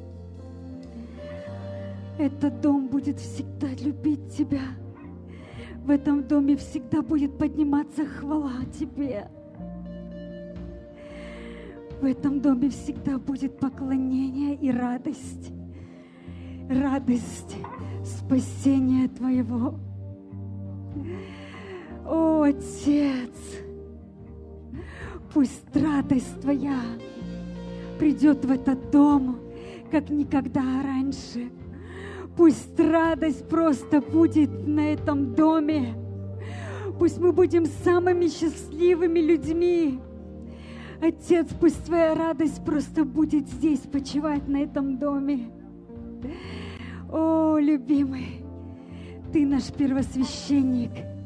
Этот дом будет всегда любить Тебя. В этом доме всегда будет подниматься хвала Тебе. В этом доме всегда будет поклонение и радость. Радость спасения Твоего. О, Отец, пусть радость Твоя придет в этот дом, как никогда раньше. Пусть радость просто будет на этом доме. Пусть мы будем самыми счастливыми людьми. Отец, пусть Твоя радость просто будет здесь почивать на этом доме. О, любимый, Ты наш первосвященник.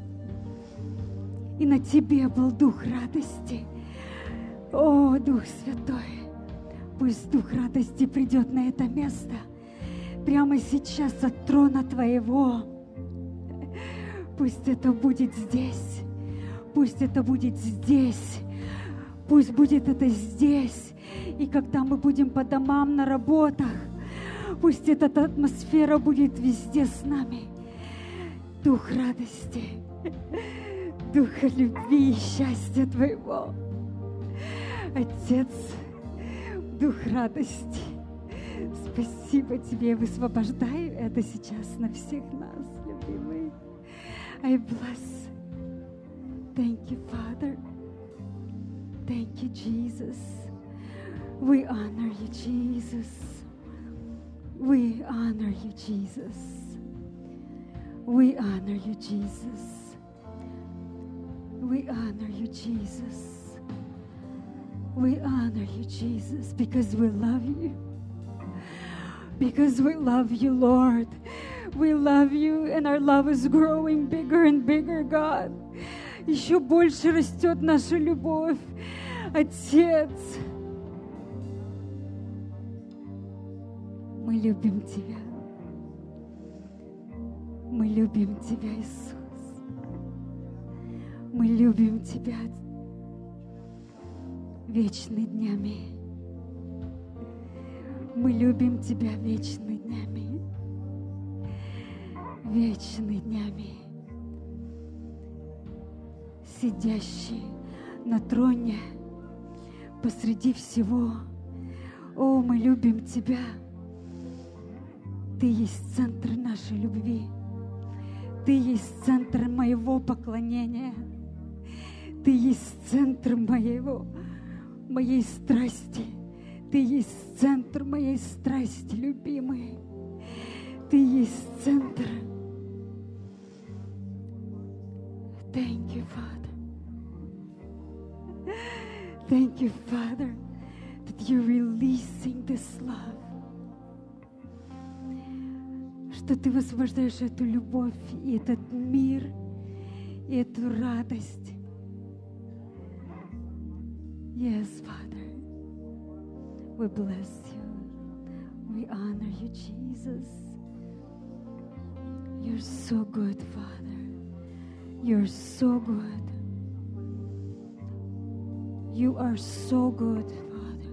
И на Тебе был Дух радости. О, Дух Святой, пусть Дух радости придет на это место. Прямо сейчас от трона Твоего. Пусть это будет здесь. Пусть это будет здесь. Пусть будет это здесь. И когда мы будем по домам, на работах, пусть эта атмосфера будет везде с нами. Дух радости, Духа любви и счастья Твоего. Отец, Дух радости, спасибо Тебе, я высвобождаю это сейчас на всех нас, любимые. I bless. Thank you, Father. Thank you, Jesus. We honor you, Jesus. We honor you, Jesus. We honor you, Jesus. We honor you, Jesus. We honor you, Jesus, because we love you. Because we love you, Lord. We love you, and our love is growing bigger and bigger, God. Еще больше растет наша любовь, Отец. Мы любим Тебя. Мы любим Тебя, Иисус. Мы любим Тебя вечными днями. Мы любим Тебя вечными днями. Вечными днями. Сидящий на троне посреди всего. О, мы любим Тебя. Ты есть центр нашей любви. Ты есть центр моего поклонения. Ты есть центр моей страсти. Ты есть центр моей страсти, любимый. Ты есть центр. Thank you, Father. Thank you, Father, that you're releasing this love. Что ты высвобождаешь эту любовь и этот мир, и эту радость. Yes, Father. We bless you. We honor you, Jesus. You're so good, Father. You're so good. You are so good, Father.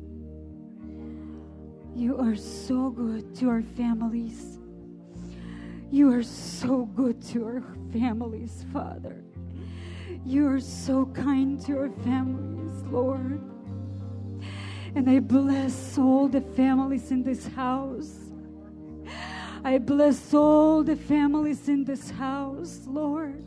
You are so good to our families. You are so good to our families, Father. You are so kind to our families, Lord. And I bless all the families in this house. I bless all the families in this house, Lord.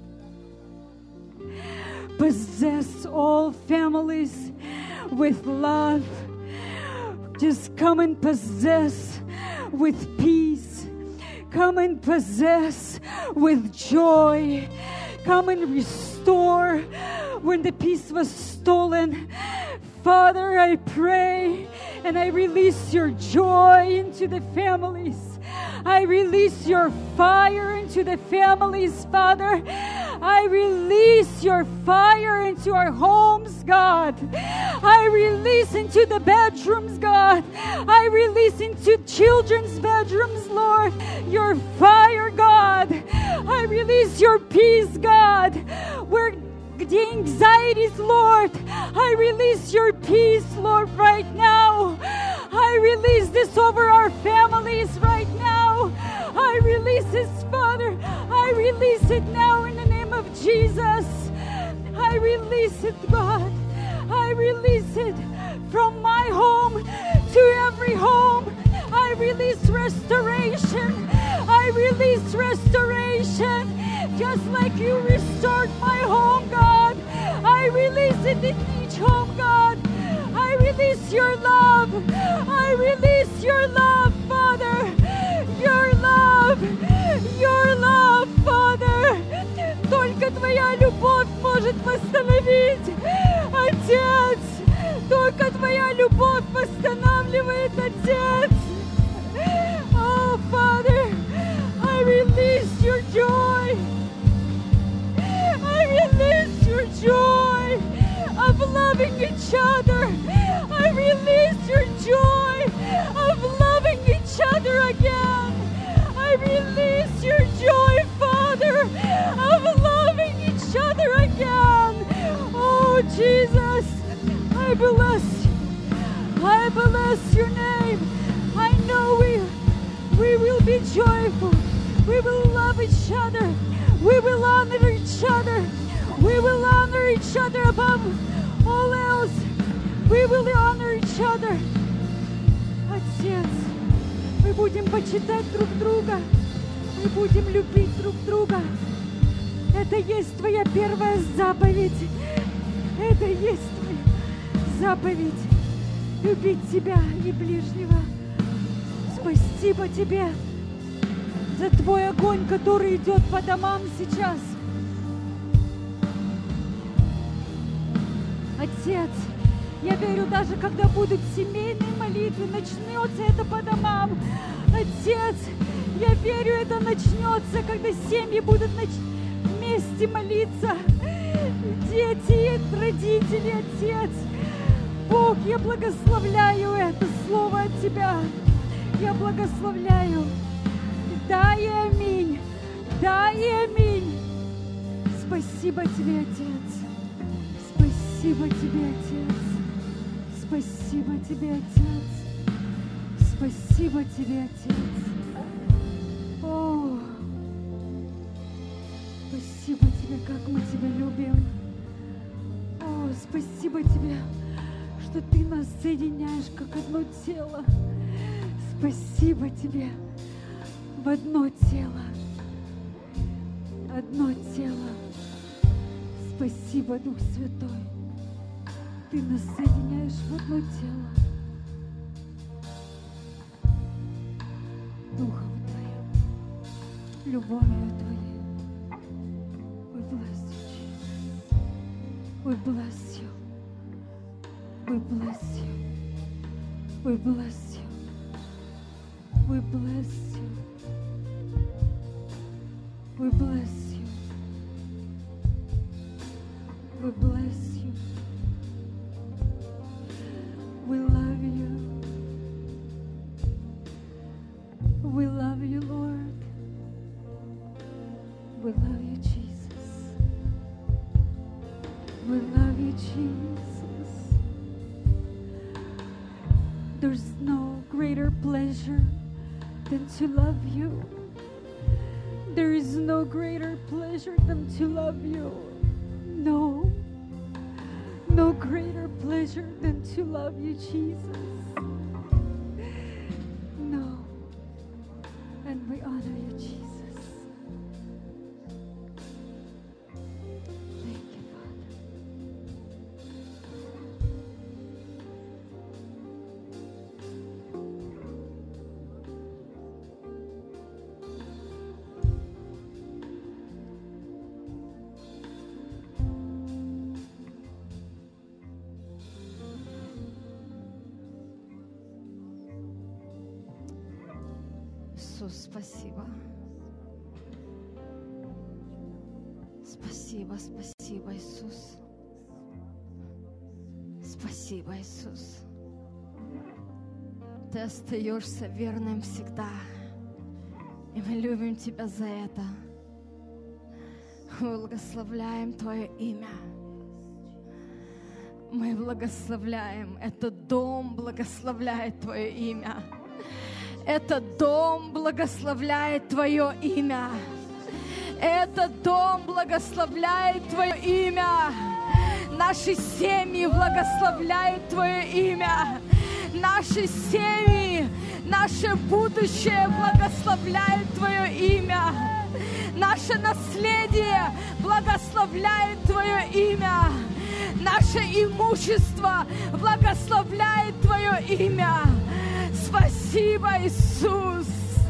Possess all families with love. Just come and possess with peace. Come and possess with joy. Come and restore when the peace was stolen. Father, I pray and I release your joy into the families. I release your fire into the families, Father. I release your fire into our homes, God. I release into the bedrooms, God. I release into children's bedrooms, Lord, your fire, God. I release your peace, God. Where the anxieties, Lord, I release your peace, Lord, right now. I release this over our families right now. I release this, Father. I release it now in the name of Jesus. I release it, God. I release it from my home to every home. I release restoration. I release restoration. Just like you restored my home, God. I release it in each home, God. I release your love. I release your love, Father. Your love. Your love, Father. Только твоя любовь может восстановить, Отец. Только твоя любовь восстанавливает, Отец. Oh, Father, I release your joy. I release your joy of loving each other. I release your joy of loving each other again. I release your joy, Father, of loving each other again. Oh, Jesus, I bless you. I bless your name. I know we will be joyful. We will love each other. We will honor each other. We will honor each other above all else. We will honor each other. Отец, мы будем почитать друг друга. Мы будем любить друг друга. Это есть твоя первая заповедь. Это есть твоя заповедь. Любить тебя и ближнего. Спасибо тебе за твой огонь, который идет по домам сейчас. Отец, я верю, даже когда будут семейные молитвы, начнется это по домам. Отец, Я верю, это начнется, когда семьи будут вместе молиться. Дети, родители, Отец. Бог, я благословляю это слово от Тебя. Я благословляю. Да и аминь. Да и аминь. Спасибо Тебе, Отец. Спасибо Тебе, Отец. Спасибо Тебе, Отец. Спасибо Тебе, Отец. О, спасибо Тебе, как мы Тебя любим. О, спасибо Тебе, что Ты нас соединяешь как одно тело. Спасибо Тебе в одно тело. Одно тело. Спасибо, Дух Святой. Ты нас соединяешь в одно тело. Духом Твоим, любовью Твоей. We bless you, Jesus. We bless you. We bless you. We bless you. We bless you. We bless you. We bless you. We love you. We love you, Lord. We love you, Jesus. We love you, Jesus. There's no greater pleasure than to love you. There is no greater pleasure than to love you. No. No greater pleasure than to love you, Jesus. No. And we honor you, Jesus. Thank you, Father. Иисус, спасибо. Спасибо, спасибо, Иисус. Спасибо, Иисус. Ты остаешься верным всегда. И мы любим Тебя за это. Мы благословляем Твое имя. Мы благословляем. Этот дом благословляет Твое имя. Этот дом благословляет Твое имя. Этот дом благословляет Твое имя. Наши семьи благословляют Твое имя. Наши семьи, наше будущее благословляет Твое имя. Наше наследие благословляет Твое имя. Наше имущество благословляет Твое имя. Спасибо, Иисус.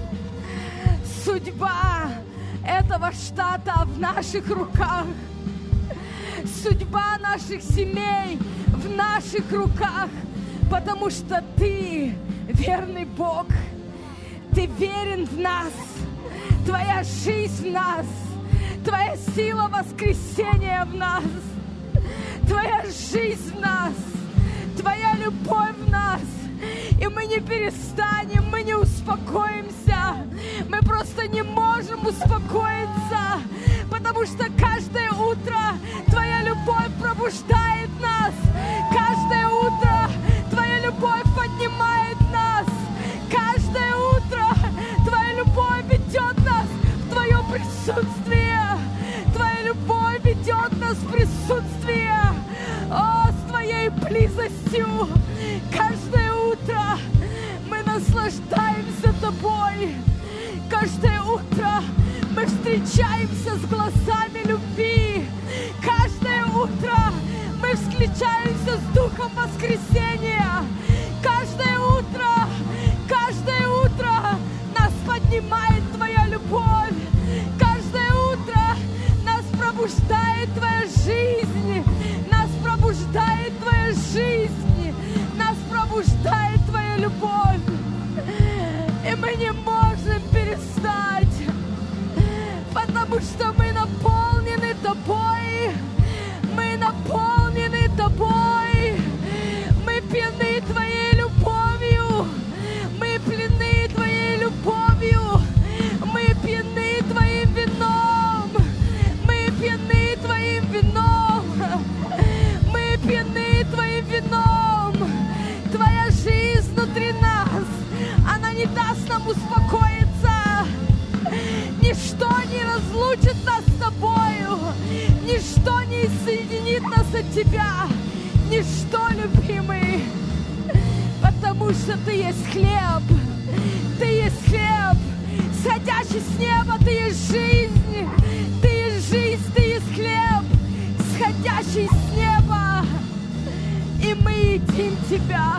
Судьба этого штата в наших руках. Судьба наших семей в наших руках, потому что Ты верный Бог. Ты верен в нас. Твоя жизнь в нас. Твоя сила воскресения в нас. Твоя жизнь в нас. Твоя любовь в нас. И мы не перестанем, мы не успокоимся. Мы просто не можем успокоиться, потому что каждое утро Твоя любовь пробуждает нас. Каждое утро Твоя любовь поднимает нас. Каждое утро Твоя любовь ведет нас в Твое присутствие. Твоя любовь ведет нас в присутствие. О, с Твоей близостью. Каждое утро мы наслаждаемся Тобой. Каждое утро мы встречаемся с глазами любви. Каждое утро мы встречаемся с Духом воскресения. Каждое утро нас поднимает Твоя любовь. Каждое утро нас пробуждает Твоя жизнь. Нас пробуждает Твоя жизнь. Нас пробуждает Твоя любовь. И мы не можем перестать успокоиться. Ничто не разлучит нас с Тобою. Ничто не соединит нас от Тебя. Ничто, любимый. Потому что Ты есть хлеб. Ты есть хлеб, сходящий с неба. Ты есть жизнь. Ты есть жизнь, Ты есть хлеб, сходящий с неба. И мы едим Тебя.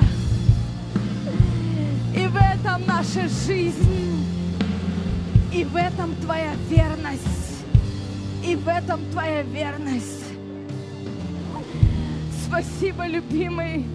И в этом наша жизнь. И в этом Твоя верность. И в этом Твоя верность. Спасибо, любимый.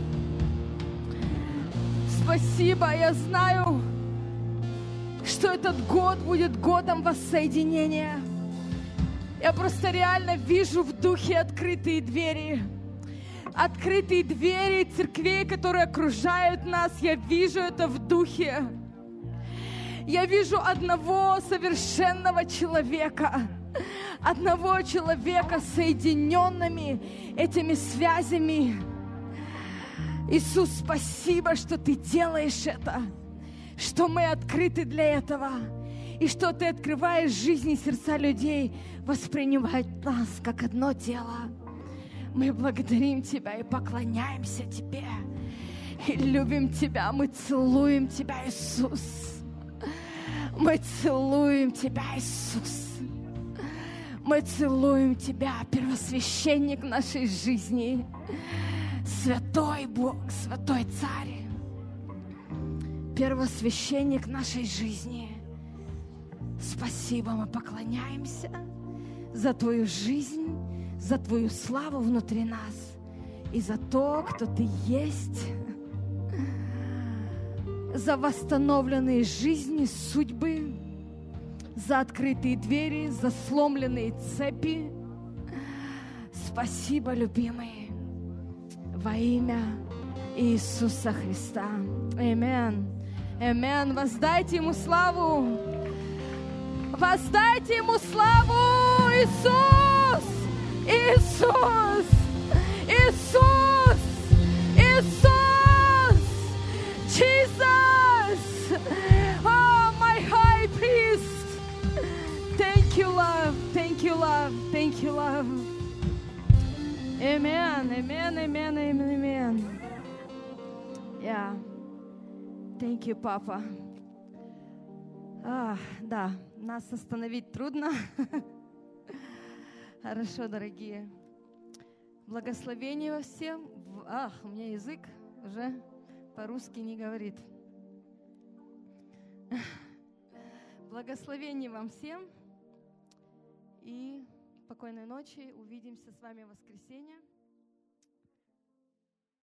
Спасибо. Я знаю, что этот год будет годом воссоединения. Я просто реально вижу в духе открытые двери. Открытые двери церквей, которые окружают нас. Я вижу это в духе. Я вижу одного совершенного человека. Одного человека с соединенными этими связями. Иисус, спасибо, что Ты делаешь это. Что мы открыты для этого. И что Ты открываешь жизни и сердца людей, воспринимать нас как одно тело. Мы благодарим Тебя и поклоняемся Тебе. И любим Тебя. Мы целуем Тебя, Иисус. Мы целуем Тебя, Иисус. Мы целуем Тебя, первосвященник нашей жизни. Святой Бог, Святой Царь. Первосвященник нашей жизни. Спасибо, мы поклоняемся за Твою жизнь, за Твою славу внутри нас и за то, кто Ты есть, за восстановленные жизни, судьбы, за открытые двери, за сломленные цепи. Спасибо, любимые, во имя Иисуса Христа. Аминь. Аминь. Воздайте Ему славу. Воздайте Ему славу, Иисус! Иисус! Иисус! Иисус! Jesus! Oh, my high priest! Thank you, love. Thank you, love. Thank you, love. Amen. Amen. Amen. Amen. Amen. Yeah. Thank you, Papa. Да, нас остановить трудно. Хорошо, дорогие. Благословение всем. У меня язык уже по-русски не говорит. Благословение вам всем. И спокойной ночи. Увидимся с вами в воскресенье.